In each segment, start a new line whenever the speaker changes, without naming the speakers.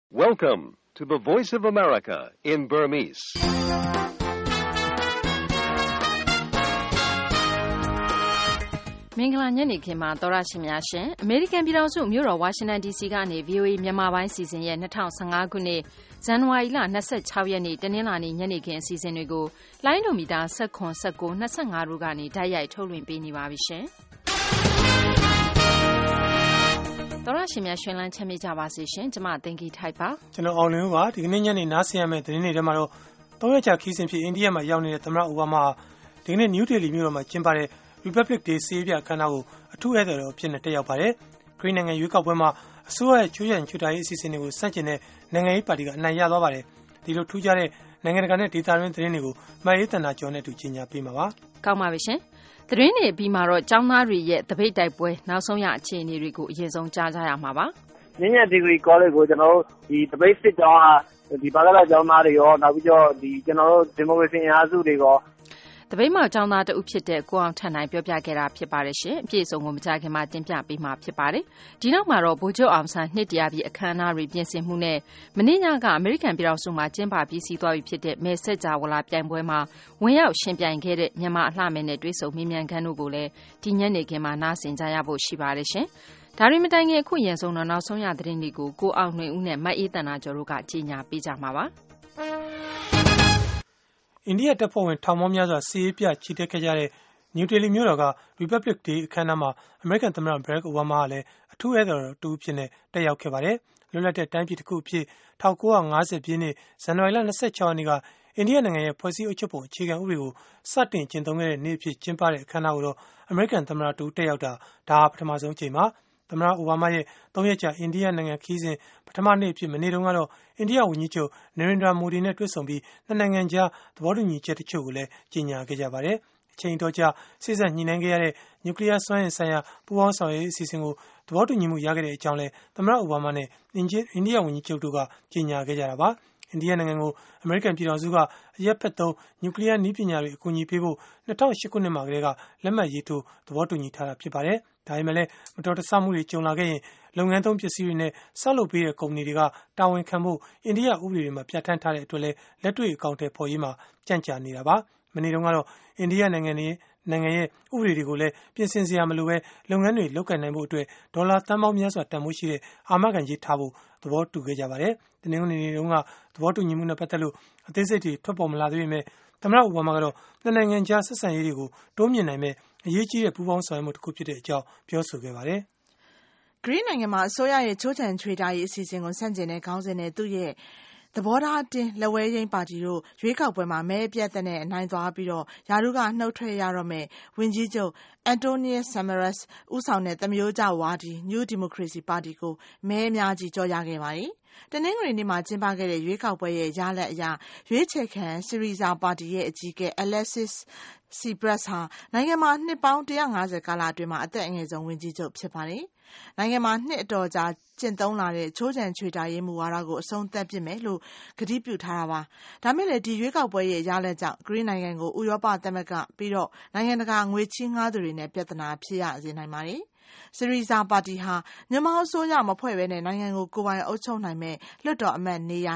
Welcome to the Voice of America in Burmese.
။မင်္ဂလာညနေခင်းပါသောရရှိများရှင်။ American ပြည်ထောင်စုမြို့တော် Washington DC ကနေ VOA မြန်မာပိုင်းစီစဉ်ရဲ့2015ခုနှစ်ဇန်နဝါရီလ26ရက်နေ့တနင်္လာနေ့ညနေခင်းအစီအစဉ်တွေကိုလိုင်းဒိုမီတာ19 19 25တို့ကနေတိုက်ရိုက်ထုတ်လွှင့်ပေးနေပါပြီရှင်။သောရရှိများရှင်လန်းချမ်းမြေ့ကြပါစေရှင်။ကျမသင်္ကီထိုက်ပါ
။ကျွန်တော်အောင်လင်းပါဒီကနေ့ညနေနားဆင်ရမယ့်သတင်းတွေထဲမှာတော့3ရက်ကြာခီးစဉ်ဖြစ်အိန္ဒိယမှာရောက်နေတဲ့သမ္မတအိုဘားမားဒီကနေ့နယူးဒေလီမြို့တော်မှာကျင်းပတဲ့Republic Day စေးပြအခမ်းအနားကိုအထူးဧည့်သည်တော်ဖြစ်နေတက်ရောက်ပါတယ်။ဂရိနိုင်ငံရွေးကောက်ပွဲမှာအစိုးရရဲ့ချိုးချံချွတ်တာရေးအစီအစဉ်တွေကိုစန့်ကျင်တဲ့နိုင်ငံရေးပါတီကအနိုင်ရသွားပါတယ်။ဒီလိုထူးခြားတဲ့နိုင်ငံတကာနဲ့ဒေသတွင်းသတင်းတွေကိုမအေးတနာကျော်နဲ့တူကြီးညာပေးမှာပါ
။ကောင်းပါပြီရှင်။သတင်းတွေပြီးမှတော့ကျောင်းသားတွေရဲ့တပိတ်တိုက်ပွဲနောက်ဆုံးရအခြေအနေတွေကိုအရင်ဆုံးကြားကြရမှာပါ
။ညညဒီဂရီကောလိပ်ကိုကျွန်တော်တို့ဒီတပိတ်စစ်တောင်းဒီဘာသာကျောင်းသားတွေရောနောက်ပြီးတော့ဒီကျွန်တော်တို့ဒီမိုကရေစီအင်အားစုတွေရော
တပိတ်မှကျောင်းသားတဦးဖြစ်တဲ့ကိုအောင်ထန်နိုင်ပြောပြခဲ့တာဖြစ်ပါတယ်ရှင်အပြည့်အစုံကိုမကြားခင်မှာတင်ပြပေးမှာဖြစ်ပါတယ်ဒီနောက်မှာတော့ဗိုလ်ချုပ်အောင်ဆန်းနှစ်တရာပြည့်အခမ်းအနားတွေပြင်ဆင်မှုနဲ့မနေ့ညကအမေရိကန်ပြည်ထောင်စုမှာကျင်းပပြီးစီးသွားပြီဖြစ်တဲ့မဲဆက်ကြဝလာပြိုင်ပွဲမှာဝင်ရောက်ရှင်ပြိုင်ခဲ့တဲ့မြန်မာအလှမယ်နဲ့တွဲဆုံမြင်းမြန်ခန်းတို့ကိုလည်းဒီညနေခင်းမှာနားဆင်ကြရဖို့ရှိပါတယ်ရှင်ဒါရီမတိုင်ခင်အခုရင်ဆုံးတော့နောက်ဆုံးရသတင်းတွေကိုကိုအောင်နှွေဦးနဲ့မအေးတန်နာကျော်တို့ကကြီးညာပေးကြမှာပါ
အိန္ဒိယတပ်ဖွဲ့ဝင်ထောင်ပေါင်းများစွာစီးရေးပြချီတက်ခဲ့ကြတဲ့နယူးဒေလီမြို့တော်က Republic Day အခမ်းအနားမှာအမေရိကန်သမ္မတဘရက်အိုဘားမားကလည်းအထူးဧည့်သည်တော်တူဖြစ်နေတက်ရောက်ခဲ့ပါတယ်။လွတ်လပ်တဲ့တိုင်းပြည်တစ်ခုအဖြစ်1950ပြည့်နှစ်ဇန်နဝါရီလ26ရက်နေ့ကအိန္ဒိယနိုင်ငံရဲ့ဖွဲ့စည်းအုပ်ချုပ်ပုံအခြေခံဥပဒေကိုစတင်ကျင့်သုံးခဲ့တဲ့နေ့အဖြစ်ကျင်းပတဲ့အခမ်းအနားကိုတော့အမေရိကန်သမ္မတတူတက်ရောက်တာဒါပထမဆုံးအကြိမ်ပါ။သမ္မတအိုဘားမားရဲ့3ရက်ကြာအိန္ဒိယနိုင်ငံခီးစဉ်ပထမနေ့အဖြစ်မနေ့တုန်းကတော့အိန္ဒိယဝန်ကြီးချုပ်နရင်ဒရာမိုဒီနဲ့တွေ့ဆုံပြီးနှစ်နိုင်ငံကြားသဘောတူညီချက်တချို့ကိုလည်းကြေညာခဲ့ကြပါတယ်။အချိန်တော်ကြာစိစက်ညှိနှိုင်းခဲ့ရတဲ့နျူကလ িয়ার စွမ်းအင်ဆိုင်ရာပူးပေါင်းဆောင်ရွက်ရေးအစီအစဉ်ကိုသဘောတူညီမှုရခဲ့တဲ့အကြောင်းလည်းသမ္မတအိုဘားမားနဲ့အိန္ဒိယဝန်ကြီးချုပ်တို့ကကြေညာခဲ့ကြတာပါ။အိန္ဒိယနိုင်ငံကိုအမေရိကန်ပြည်ထောင်စုကအရက်ဖက်သုံးနျူကလ িয়ার နည်းပညာတွေအကူအညီပေးဖို့2008ခုနှစ်မှာကတည်းကလက်မှတ်ရေးထိုးသဘောတူညီထားတာဖြစ်ပါတယ်။ဒါပေမဲ့လည်းမတော်တဆမှုတွေကြုံလာခဲ့ရင်လုပ်ငန်းသုံးပစ္စည်းတွေနဲ့ဆောက်လုပ်ပေးတဲ့ကုမ္ပဏီတွေကတာဝန်ခံဖို့အိန္ဒိယဥပဒေတွေမှာပြဋ္ဌာန်းထားတဲ့အတွက်လည်းလက်တွေ့အကောင့်တွေပေါ်ရေးမှာကြန့်ကြာနေတာပါ။မနေ့တုန်းကတော့အိန္ဒိယနိုင်ငံရဲ့ဥပဒေတွေကိုလည်းပြင်ဆင်စရာမလိုပဲလုပ်ငန်းတွေလုပ်ကိုင်နိုင်ဖို့အတွက်ဒေါ်လာသန်းပေါင်းများစွာတန်ဖိုးရှိတဲ့အာမခံကြေးထားဖို့သဘောတူခဲ့ကြပါတယ်။ဒီနေ့နေ့တုန်းကသဘောတူညီမှုနဲ့ပတ်သက်လို့အသေးစိတ်တွေထွက်ပေါ်မလာသေးပေမဲ့သမ္မတအိုဘားမားကတော့နှစ်နိုင်ငံကြားဆက်ဆံရေးတွေကိုတိုးမြှင့်နိုင်မဲ့အရေးကြီးတဲ့ပူးပေါင်းဆောင်ရွက်မှုတစ်ခုဖြစ်တဲ့အကြောင်းပြောဆိုခဲ့ပါတယ်
။ဂရိနိုင်ငံမှာအစိုးရရဲ့ချိုးချံချွေတာရေးအစီအစဉ်ကိုဆန့်ကျင်တဲ့ခေါင်းစဉ်နဲ့သူ့ရဲ့သဘောထားတင်းလက်ဝဲရင်းပါတီတို့ရွေးကောက်ပွဲမှာမဲအပြတ်နဲ့အနိုင်သွားပြီးတော့ယာရုကနှုတ်ထွက်ရတော့မဲ့ဝန်ကြီးချုပ်အန်တိုနီယက်ဆမ်မရက်စ်ဦးဆောင်တဲ့သမရိုးကျဝါဒီ New Democracy Party ကိုမဲအများကြီးကြော်ရခဲ့ပါတယ်။တနင်္ဂနွေနေ့မှာကျင်းပခဲ့တဲ့ရွေးကောက်ပွဲရဲ့ရလဒ်အရရွေးချယ်ခံဆီရီဇာပါတီရဲ့အကြီးအကဲ Alexis Tsipras ဟာနိုင်ငံမှာနှစ်ပေါင်း150ကာလအတွင်းမှာအသက်အငယ်ဆုံးဝန်ကြီးချုပ်ဖြစ်ပါတယ်။နိုင်ငံမှာနှစ်အတော်ကြာကျင့်သုံးလာတဲ့ချိုးချံချွေတာရေးမူဝါဒကိုအဆုံးသတ်ပစ်မယ်လို့ကတိပြုထားတာပါ။ဒါမဲ့လည်းဒီရွေးကောက်ပွဲရဲ့ရလဒ်ကြောင့်ဂရိနိုင်ငံကိုဥရောပသမဂ္ဂပြီးတော့နိုင်ငံတကာငွေချေးငှားသူတွေနဲ့ပြဿနာဖြစ်ရစေနိုင်ပါတယ်။ဆီရီဇာပါတီဟာမြန်မာအစိုးရမဖွဲ့ဘဲနဲ့နိုင်ငံကိုကိုယ်ပိုင်အုပ်ချုပ်နိုင်မဲ့လွှတ်တော်အမတ်နေရာ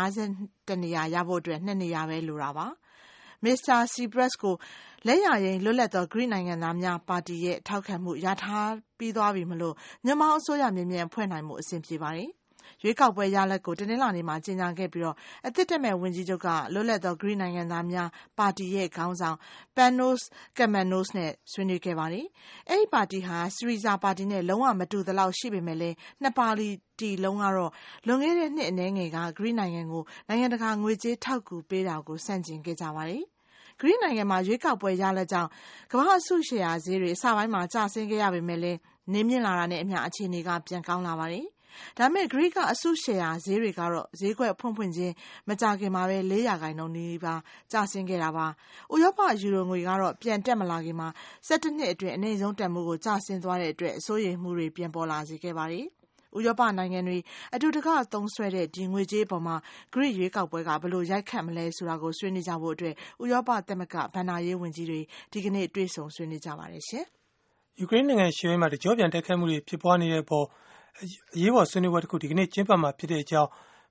150နေရာရဖို့အတွက်2နေရာပဲလိုတာပါ။မစ္စတာစီပရက်စ်ကိုလက်ရရင်လွတ်လပ်သောဂရိနိုင်ငံသားများပါတီရဲ့ထောက်ခံမှုရထားပြီးသွားပြီမလို့မြန်မာအစိုးရမြင်မြန်ဖွဲ့နိုင်မှုအဆင်ပြေပါတယ်။ရွေးကောက်ပွဲရလဒ်ကိုတနင်္လာနေ့မှာကြေညာခဲ့ပြီးတော့အသစ်တက်မဲ့ဝန်ကြီးချုပ်ကလွတ်လပ်သောဂရိနိုင်ငံသားများပါတီရဲ့ခေါင်းဆောင် Panos Kamenos နဲ့ဆွေးနွေးခဲ့ပါတယ်။အဲဒီပါတီဟာဆီရီဇာပါတီနဲ့လုံးဝမတူသလောက်ရှိပေမဲ့လည်းနှစ်ပါတီလုံးကတော့လွန်ခဲ့တဲ့နှစ်အနည်းငယ်ကဂရိနိုင်ငံကိုနိုင်ငံတကာငွေကြေးထောက်ကူပေးတာကိုဆန့်ကျင်ခဲ့ကြပါတယ်။ဂရိနိုင်ငံမှာရွေးကောက်ပွဲရလဒ်ကြောင့်ကမ္ဘာအစုရှယ်ယာဈေးတွေအစပိုင်းမှာကျဆင်းခဲ့ရပေမဲ့လည်းနေမြင့်လာတာနဲ့အမျှအခြေအနေကပြန်ကောင်းလာပါတယ်။ဒါပေမဲ့ဂရိကအစုရှယ်ယာဈေးတွေကတော့ဈေးကွက်ဖွင့်ခြင်းမကြခင်မှာပဲ4%နီးပါးကျဆင်းခဲ့တာပါ။ဥရောပယူရိုငွေကတော့ပြန်တက်မလာခင်မှာ17နှစ်အတွင်းအနည်းဆုံးတန်ဖိုးကိုကျဆင်းသွားတဲ့အတွက်စိုးရိမ်မှုတွေပြန်ပေါ်လာစေခဲ့ပါတယ်။ဥရောပနိုင်ငံတွေအတူတကသုံးစွဲတဲ့ဒီငွေကြေးပေါ်မှာဂရိရွေးကောက်ပွဲကဘယ်လိုရိုက်ခတ်မလဲဆိုတာကိုဆွေးနွေးကြဖို့အတွက်ဥရောပသမဂ္ဂဘဏ္ဍာရေးဝန်ကြီးတွေဒီကနေ့တွေ့ဆုံဆွေးနွေးကြပါတယ်ရှင်
။ယူကရိန်းနိုင်ငံရှေ့ပိုင်းမှာတကြောပြန်တိုက်ခိုက်မှုတွေဖြစ်ပွားနေတဲ့အပေါ်အရေးပေါ်ဆွေးနွေးပွဲတစ်ခုဒီကနေ့ကျင်းပမှာဖြစ်တဲ့အကြောင်း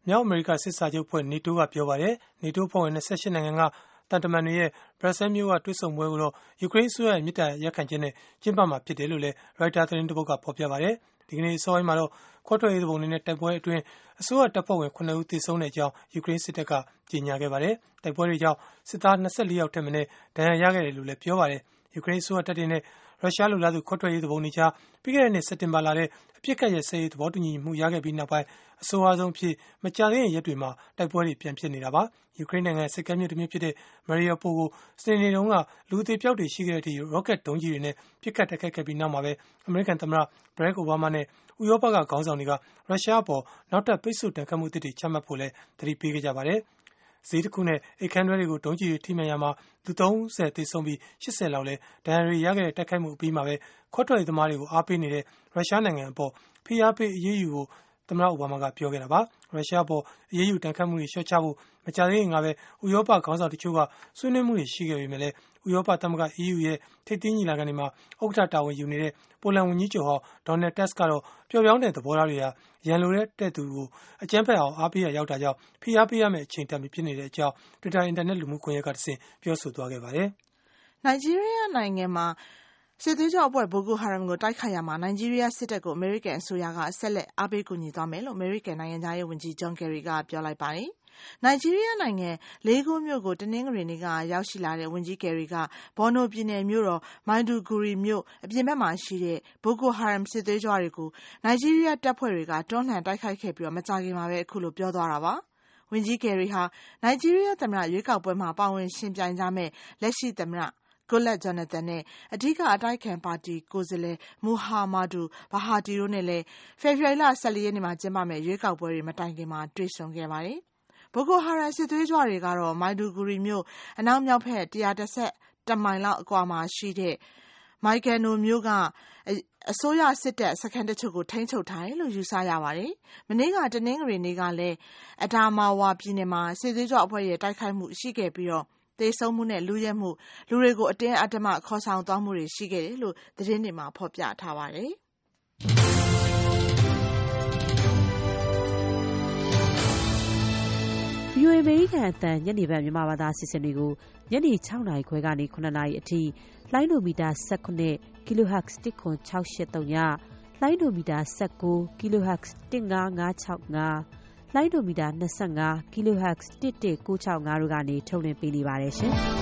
မြောက်အမေရိကစစ်စာချုပ်အဖွဲ့ NATO ကပြောပါတယ်။ NATO အဖွဲ့ဝင်28နိုင်ငံကတန်တမန်တွေရဲ့ ဘရပ်ဆဲမြို့ကတွေ့ဆုံပွဲကိုတော့ယူကရိန်းအစိုးရရဲ့မြစ်တာရက်ခံချက်နဲ့ကျင်းပမှာဖြစ်တယ်လို့လည်း Reuters သတင်းတစ်ပုဒ်ကဖော်ပြပါတယ်။ ဒီကနေ့အစောပိုင်းမှာတော့ခွဲထွက်ရေးသူပုန်တွေနဲ့တိုက်ပွဲအတွင်းအစိုးရတပ်ဖွဲ့ဝင်9ဦးသေဆုံးတဲ့အကြောင်းယူကရိန်းစစ်တပ်ကကြေညာခဲ့ပါတယ်။တိုက်ပွဲတွေကြောင့်စစ်သား24ယောက်ထက်မနည်းဒဏ်ရာရခဲ့တယ်လို့လည်းပြောပါတယ်။ယူကရိန်းအစိုးရတပ်တွေနဲ့ရုရှားလူလားသူခွဲထွက်ရေးသူပုန်တွေကြားပြီးခဲ့တဲ့နှစ်စက်တင်ဘာလထဲအပြစ်ကတ်ရစဲရေးသဘောတူညီမှုရခဲ့ပြီးနောက်ပိုင်းအဆိုးအဆုံးဖြစ်မကြသေးတဲ့ရက်တွေမှာတိုက်ပွဲတွေပြန်ဖြစ်နေတာပါ။ယူကရိန်းနိုင်ငံစစ်ကမ်းမြို့တစ်မြို့ဖြစ်တဲ့ Mariupol ကိုစနေနေ့တုန်းကလူအသေးပြောက်တွေရှိခဲ့တဲ့အထိ rocket ဒုံးကြီးတွေနဲ့ပစ်ခတ်တိုက်ခိုက်ခဲ့ပြီးနောက်မှာပဲအမေရိကန်သမ္မတ Barack Obama နဲ့ဥရောပကခေါင်းဆောင်တွေကရုရှားအပေါ်နောက်ထပ်ပိတ်ဆို့ဒဏ်ခတ်မှုအသစ်တွေချမှတ်ဖို့လည်းသတိပေးခဲ့ကြပါတယ်။ဈေးတစ်ခုနဲ့အိတ်ခမ်းတွဲတွေကိုဒုံးကျည်တွေထိမှန်ရမှာလူ30သေဆုံးပြီး80လောက်လည်းဒဏ်ရာတွေရခဲ့တဲ့တိုက်ခိုက်မှုအပြီးမှာပဲခွဲထွက်ရေးသမားတွေကိုအားပေးနေတဲ့ရုရှားနိုင်ငံအပေါ်ဖိအားပေးအရေးယူဖို့သမ္မတအိုဘားမားကပြောခဲ့တာပါ။ရုရှားအပေါ်အရေးယူတန်ခတ်မှုတွေလျှော့ချဖို့မကြာသေးခင်ကပဲဥရောပခေါင်းဆောင်တချို့ကဆွေးနွေးမှုတွေရှိခဲ့ပေမဲ့လည်းဥရောပသမဂ္ဂ EU ရဲ့ထိပ်သီးညီလာခံတွေမှာဥက္ကဋ္ဌတာဝန်ယူနေတဲ့ပိုလန်ဝန်ကြီးချုပ်ဟောင်းဒေါ်နယ်တက်စ်ကတော့ပျော့ပြောင်းတဲ့သဘောထားတွေဟာရန်လိုတဲ့သူကိုအကြမ်းဖက်အောင်အားပေးရရောက်တာကြောင့်ဖိအားပေးရမယ့်အချိန်တန်ပြီဖြစ်နေတဲ့အကြောင်း Twitter အင်တာနက်လူမှုကွန်ရက်ကတဆင့်ပြောဆိုသွားခဲ့ပါတယ်
။နိုင်ဂျီးရီးယားနိုင်ငံမှာစစ်သွေးကြွအဖွဲ့ဘိုကိုဟာရမ်ကိုတိုက်ခိုက်ရမှာနိုင်ဂျီးရီးယားစစ်တပ်ကိုအမေရိကန်အစိုးရကဆက်လက်အားပေးကူညီသွားမယ်လို့အမေရိကန်နိုင်ငံသားရေးဝန်ကြီးဂျွန်ကယ်ရီကပြောလိုက်ပါတယ်။နိုင်ဂျီးရီးယားနိုင်ငံလေဂိုမြို့ကိုတနင်္ဂနွေနေ့ကရောက်ရှိလာတဲ့ဝန်ကြီးကယ်ရီကဘော်နိုပြည်နယ်မြို့တော်မိုင်ဒူဂူရီမြို့အပြင်ဘက်မှာရှိတဲ့ဘိုကိုဟာရမ်စစ်သွေးကြွတွေကိုနိုင်ဂျီးရီးယားတပ်ဖွဲ့တွေကတွန်းလှန်တိုက်ခိုက်ခဲ့ပြီးမကြာခင်မှာပဲအခုလိုပြောသွားတာပါ။ဝန်ကြီးကယ်ရီဟာနိုင်ဂျီးရီးယားသမ္မတရွေးကောက်ပွဲမှာပါဝင်ရှင်ပြိုင်ကြမယ့်လက်ရှိသမ္မတGoodluck Jonathan နဲ့အဓိကအတိုက်ခံပါတီကိုယ်စားလှယ်မူဟာမာဒူဘာဟာဒီတို့နဲ့လည်းဖေဖော်ဝါရီလ14ရက်နေ့မှာကျင်းပမယ့်ရွေးကောက်ပွဲတွေမတိုင်ခင်မှာတွေ့ဆုံခဲ့ပါတယ်။ဘိုကိုဟာရမ်စစ်သွေးကြွတွေကတော့မိုင်ဒူဂူရီမြို့အနောက်မြောက်ဘက်111မိုင်လောက်အကွာမှာရှိတဲ့မိုင်ဂန်နိုမြို့ကအစိုးရစစ်တပ်စခန်းတချို့ကိုထိန်းချုပ်ထားတယ်လို့ယူဆရပါတယ်။မနေ့ကတနင်္ဂနွေနေ့ကလည်းအဒါမာဝါပြည်နယ်မှာစစ်သွေးကြွအဖွဲ့ရဲ့တိုက်ခိုက်မှုရှိခဲ့ပြီးတော့သေဆုံးမှုနဲ့လူရဲမှုလူတွေကိုအတင်းအဓမ္မခေါ်ဆောင်သွားမှုတွေရှိခဲ့တယ်လို့သတင်းတွေမှာဖော်ပြထားပါတယ်။
VOA အမေရိကန်အသံညနေပိုင်းမြန်မာဘာသာအစီအစဉ်တွေကိုညနေ6နာရီခွဲကနေ9နာရီအထိလိုင်းဒိုမီတာ19 kHz 10683ညလိုင်းဒိုမီတာ19 kHz 15565လိုင်းဒိုမီတာ25 kHz 11965တို့ကနေထုတ်လွှင့်ပေးနေပါတယ်ရှင်။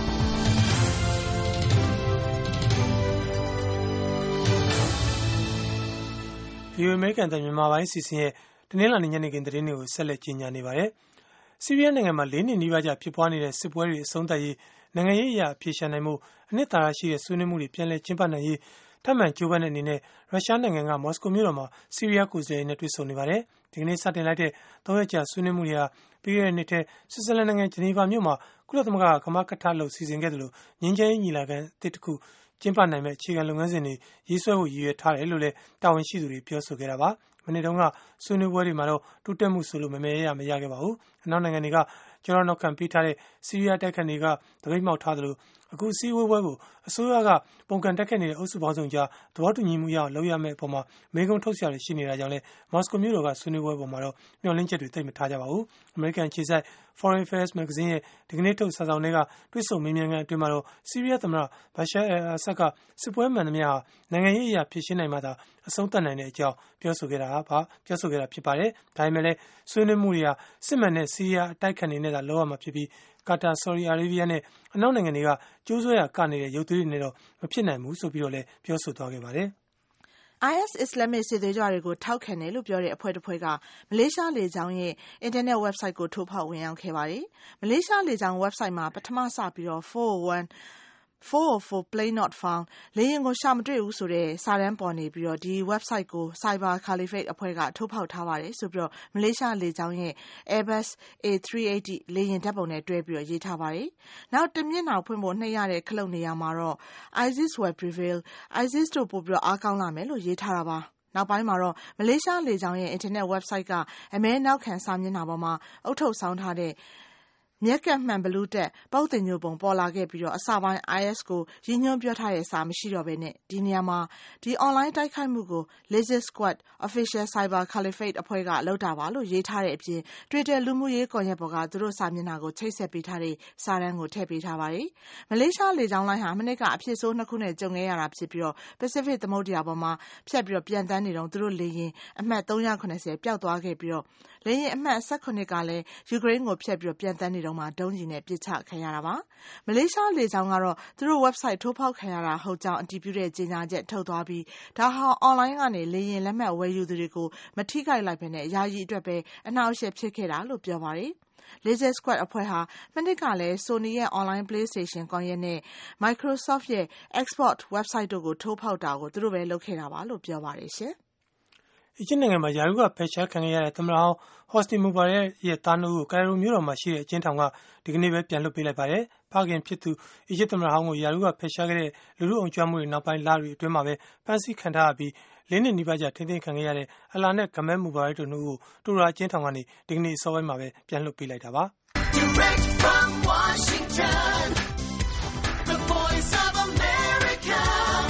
ဒီအမေရိကန်တန်မြန်မာပိုင်းစီစဉ်ရဲ့တနင်္လာနေ့ညနေခင်းသတင်းတွေကိုဆက်လက်ကြီးညာနေပါတယ်။ဆီးရီးယားနိုင်ငံမှာ4နှစ်နီးပါးကြာဖြစ်ပွားနေတဲ့စစ်ပွဲတွေအဆုံးသတ်ရေးနိုင်ငံရေးအရာအပြေရှာနိုင်မှုအနှစ်သာရရှိတဲ့ဆွေးနွေးမှုတွေပြန်လည်ကျင်းပနိုင်ရေးထပ်မံကြိုးပမ်းတဲ့အနေနဲ့ရုရှားနိုင်ငံကမော်စကိုမြို့တော်မှာဆီးရီးယားကိုယ်စားလှယ်နဲ့တွေ့ဆုံနေပါတယ်။ဒီကနေ့စတင်လိုက်တဲ့3ရက်ကြာဆွေးနွေးမှုတွေဟာပြီးခဲ့တဲ့နှစ်ထဲဆွစ်ဇာလန်နိုင်ငံဂျနီဗာမြို့မှာကုလသမဂ္ဂကမကထလုပ်စီစဉ်ခဲ့တယ်လို့ငြိမ်းချမ်းရေးညီလာခံအသစ်တစ်ခုကျင်းပနိုင်မဲ့အခြေခံလုပ်ငန်းစဉ်တွေရေးဆွဲဖို့ရည်ရွယ်ထားတယ်လို့လည်းတာဝန်ရှိသူတွေပြောဆိုခဲ့တာပါ။မနေ့တုန်းကဆွေးနွေးပွဲတွေမှာတော့တိုးတက်မှုဆိုလို့မရခဲ့ပါဘူး။အနောက်နိုင်ငံတွေကကျောထောက်နောက်ခံပေးထားတဲ့ဆီးရီးယားတိုက်ခိုက်တွေကတပိတ်မှောက်ထားသလိုအခုအစည်းအဝေးပွဲကိုအစိုးရကပုံကန်တက်ခဲ့နေတဲ့အုပ်စုပေါင်းစုံကြားသဘောတူညီမှုရအောင်လုပ်ရမယ့်အပေါ်မှာမေးခွန်းထုတ်စရာတွေရှိနေတာကြောင့်လည်းမော်စကိုမြို့တော်ကဆွေးနွေးပွဲပေါ်မှာတော့မျှော်လင့်ချက်တွေသိပ်မထားကြပါဘူး။ အမေရိကန်အခြေစိုက် Foreign Affairs မဂ္ဂဇင်းရဲ့ဒီကနေ့ထုတ်စာဆောင်တွေကတွေ့ဆုံမေးမြန်းခန်းအတွင်းမှာတော့ဆီးရီးယားသမ္မတဘာရှာအယ်အာဆတ်ကစစ်ပွဲမှန်သမျှဟာနိုင်ငံရေးအရာဖြစ်ရှင်းနိုင်မှသာအဆုံးသတ်နိုင်တဲ့အကြောင်းပြောဆိုခဲ့တာဖြစ်ပါတယ်။ဒါပေမဲ့လည်းဆွေးနွေးမှုတွေဟာစစ်မှန်တဲ့ဆီးရီးယားအတိုက်ခံတွေနဲ့သာလုပ်ရမှာဖြစ်ပြီးကာတာဆော်ဒီအာရေဗီးယားနဲ့အနောက်နိုင်ငံတွေကကျိုးဆွဲရကနေတဲ့ရုပ်သွေးတွေနဲ့တော့မဖြစ်နိုင်ဘူးဆိုပြီးတော့လည်းပြောဆိုသွားခဲ့ပါတယ်။
IS အစ္စလာမစ်စစ်သွေးကြွတွေကိုထောက်ခံတယ်လို့ပြောတဲ့အဖွဲ့တစ်ဖွဲ့ကမလေးရှားလေကြောင်းရဲ့အင်တာနက် website ကိုထိုးဖောက်ဝင်ရောက်ခဲ့ပါတယ်။မလေးရှားလေကြောင်း website မှာပထမစပြီးတော့404 plane not found လေယာဉ်ကိုရှာမတွေ့ဘူးဆိုတဲ့စာတမ်းပေါ်နေပြီးတော့ဒီ website ကို Cyber Caliphate အဖွဲ့ကထိုးဖောက်ထားပါတယ်ဆိုပြီးတော့မလေးရှားလေကြောင်းရဲ့ Airbus A380 လေယာဉ်ဓာတ်ပုံနဲ့တွဲပြီးတော့ရေးထားပါတယ်။နောက်တစ်မျက်နှာဖွင့်ဖို့နှိပ်ရတဲ့ခလုတ်နေရာမှာတော့ ISIS will prevail ISIS တို့ပို့ပြီးတော့အားကောင်းလာမယ်လို့ရေးထားတာပါ။နောက်ပိုင်းမှာတော့မလေးရှားလေကြောင်းရဲ့အင်တာနက် website ကအမဲနောက်ခံစာမျက်နှာပေါ်မှာအုတ်ထုတ်ဆောင်းထားတဲ့မျက်ကပ်မှန်ဘလူးတက်ပုတ်တင်ညိုပုံပေါ်လာခဲ့ပြီးတော့အစပိုင်း IS ကိုရည်ညွှန်းပြောထားတဲ့စာမရှိတော့ဘဲနဲ့ဒီနေရာမှာဒီ online တိုက်ခိုက်မှုကို Laser Squad Official Cyber Caliphate အဖွဲ့ကလုပ်တာပါလို့ရေးထားတဲ့အပြင် Twitter လူမှုရေးကွန်ရက်ပေါ်ကသူတို့စာမျက်နှာကိုချိတ်ဆက်ပေးထားတဲ့စာတမ်းကိုထည့်ပေးထားပါတယ်။မလေးရှားလေကြောင်းလိုင်းဟာမနစ်ကအဖြစ်ဆိုး2ခုနဲ့ကြုံခဲ့ရတာဖြစ်ပြီးတော့ Pacific သမုဒ္ဒရာပေါ်မှာဖြတ်ပြီးတော့ပြန်တန်းနေတော့သူတို့လေယာဉ်အမှတ်390ပျောက်သွားခဲ့ပြီးတော့လေယာဉ်အမှတ်18ကလည်းယူကရိန်းကိုဖြတ်ပြီးတော့ပြန်တန်းနေတော့မှဒုံးကျည်နဲ့ပစ်ချခံရတာပါ။မလေးရှားလေကြောင်းကတော့သူတို့ website ထိုးဖောက်ခံရတာဟုတ်ကြောင်းအတည်ပြုတဲ့ကြေညာချက်ထုတ်သွားပြီးဒါဟာ online ကနေလေယာဉ်လက်မှတ်ဝယ်ယူသူတွေကိုမထိခိုက်လိုက်ဘဲနဲ့ယာယီအတွက်ပဲအနှောက်အယှက်ဖြစ်ခဲ့တာလို့ပြောပါတယ်။ Laser Squad အဖွဲ့ဟာမနစ်ကလည်း Sony ရဲ့ online PlayStation ကွန်ရက်နဲ့ Microsoft ရဲ့ Xbox website တို့ကိုထိုးဖောက်တာကိုသူတို့ပဲလုပ်ခဲ့တာပါလို့ပြောပါတယ်ရှင်။
အီဂျစ်နိုင်ငံမှာယာရုကဖယ်ရှားခံခဲ့ရတဲ့သမ္မတဟောင်းဟော့စတီမူဘာရက်ရဲ့သားနှုတ်ကိုကိုင်ရိုမြို့တော်မှာရှိတဲ့အကျဉ်းထောင်ကဒီကနေ့ပဲပြန်လွှတ်ပေးလိုက်ပါတယ်။ဖခင်ဖြစ်သူအီဂျစ်သမ္မတဟောင်းကိုယာရုကဖယ်ရှားခဲ့တဲ့လူလူအောင်ကျွမ်းမှုတွေနောက်ပိုင်းလတွေအတွင်းမှာပဲဖမ်းဆီးခံထားရပြီး4 နှစ်နီးပါးကြာထိန်းသိမ်းခံခဲ့ရတဲ့အလာနဲ့ဂမဲမူဘာရက်တို့ကိုတူရာအကျဉ်းထောင်ကနေဒီကနေ့အစောပိုင်းမှာပဲပြန်လွှတ်ပေးလိုက်တာပါ။
Direct from Washington, the voice of America,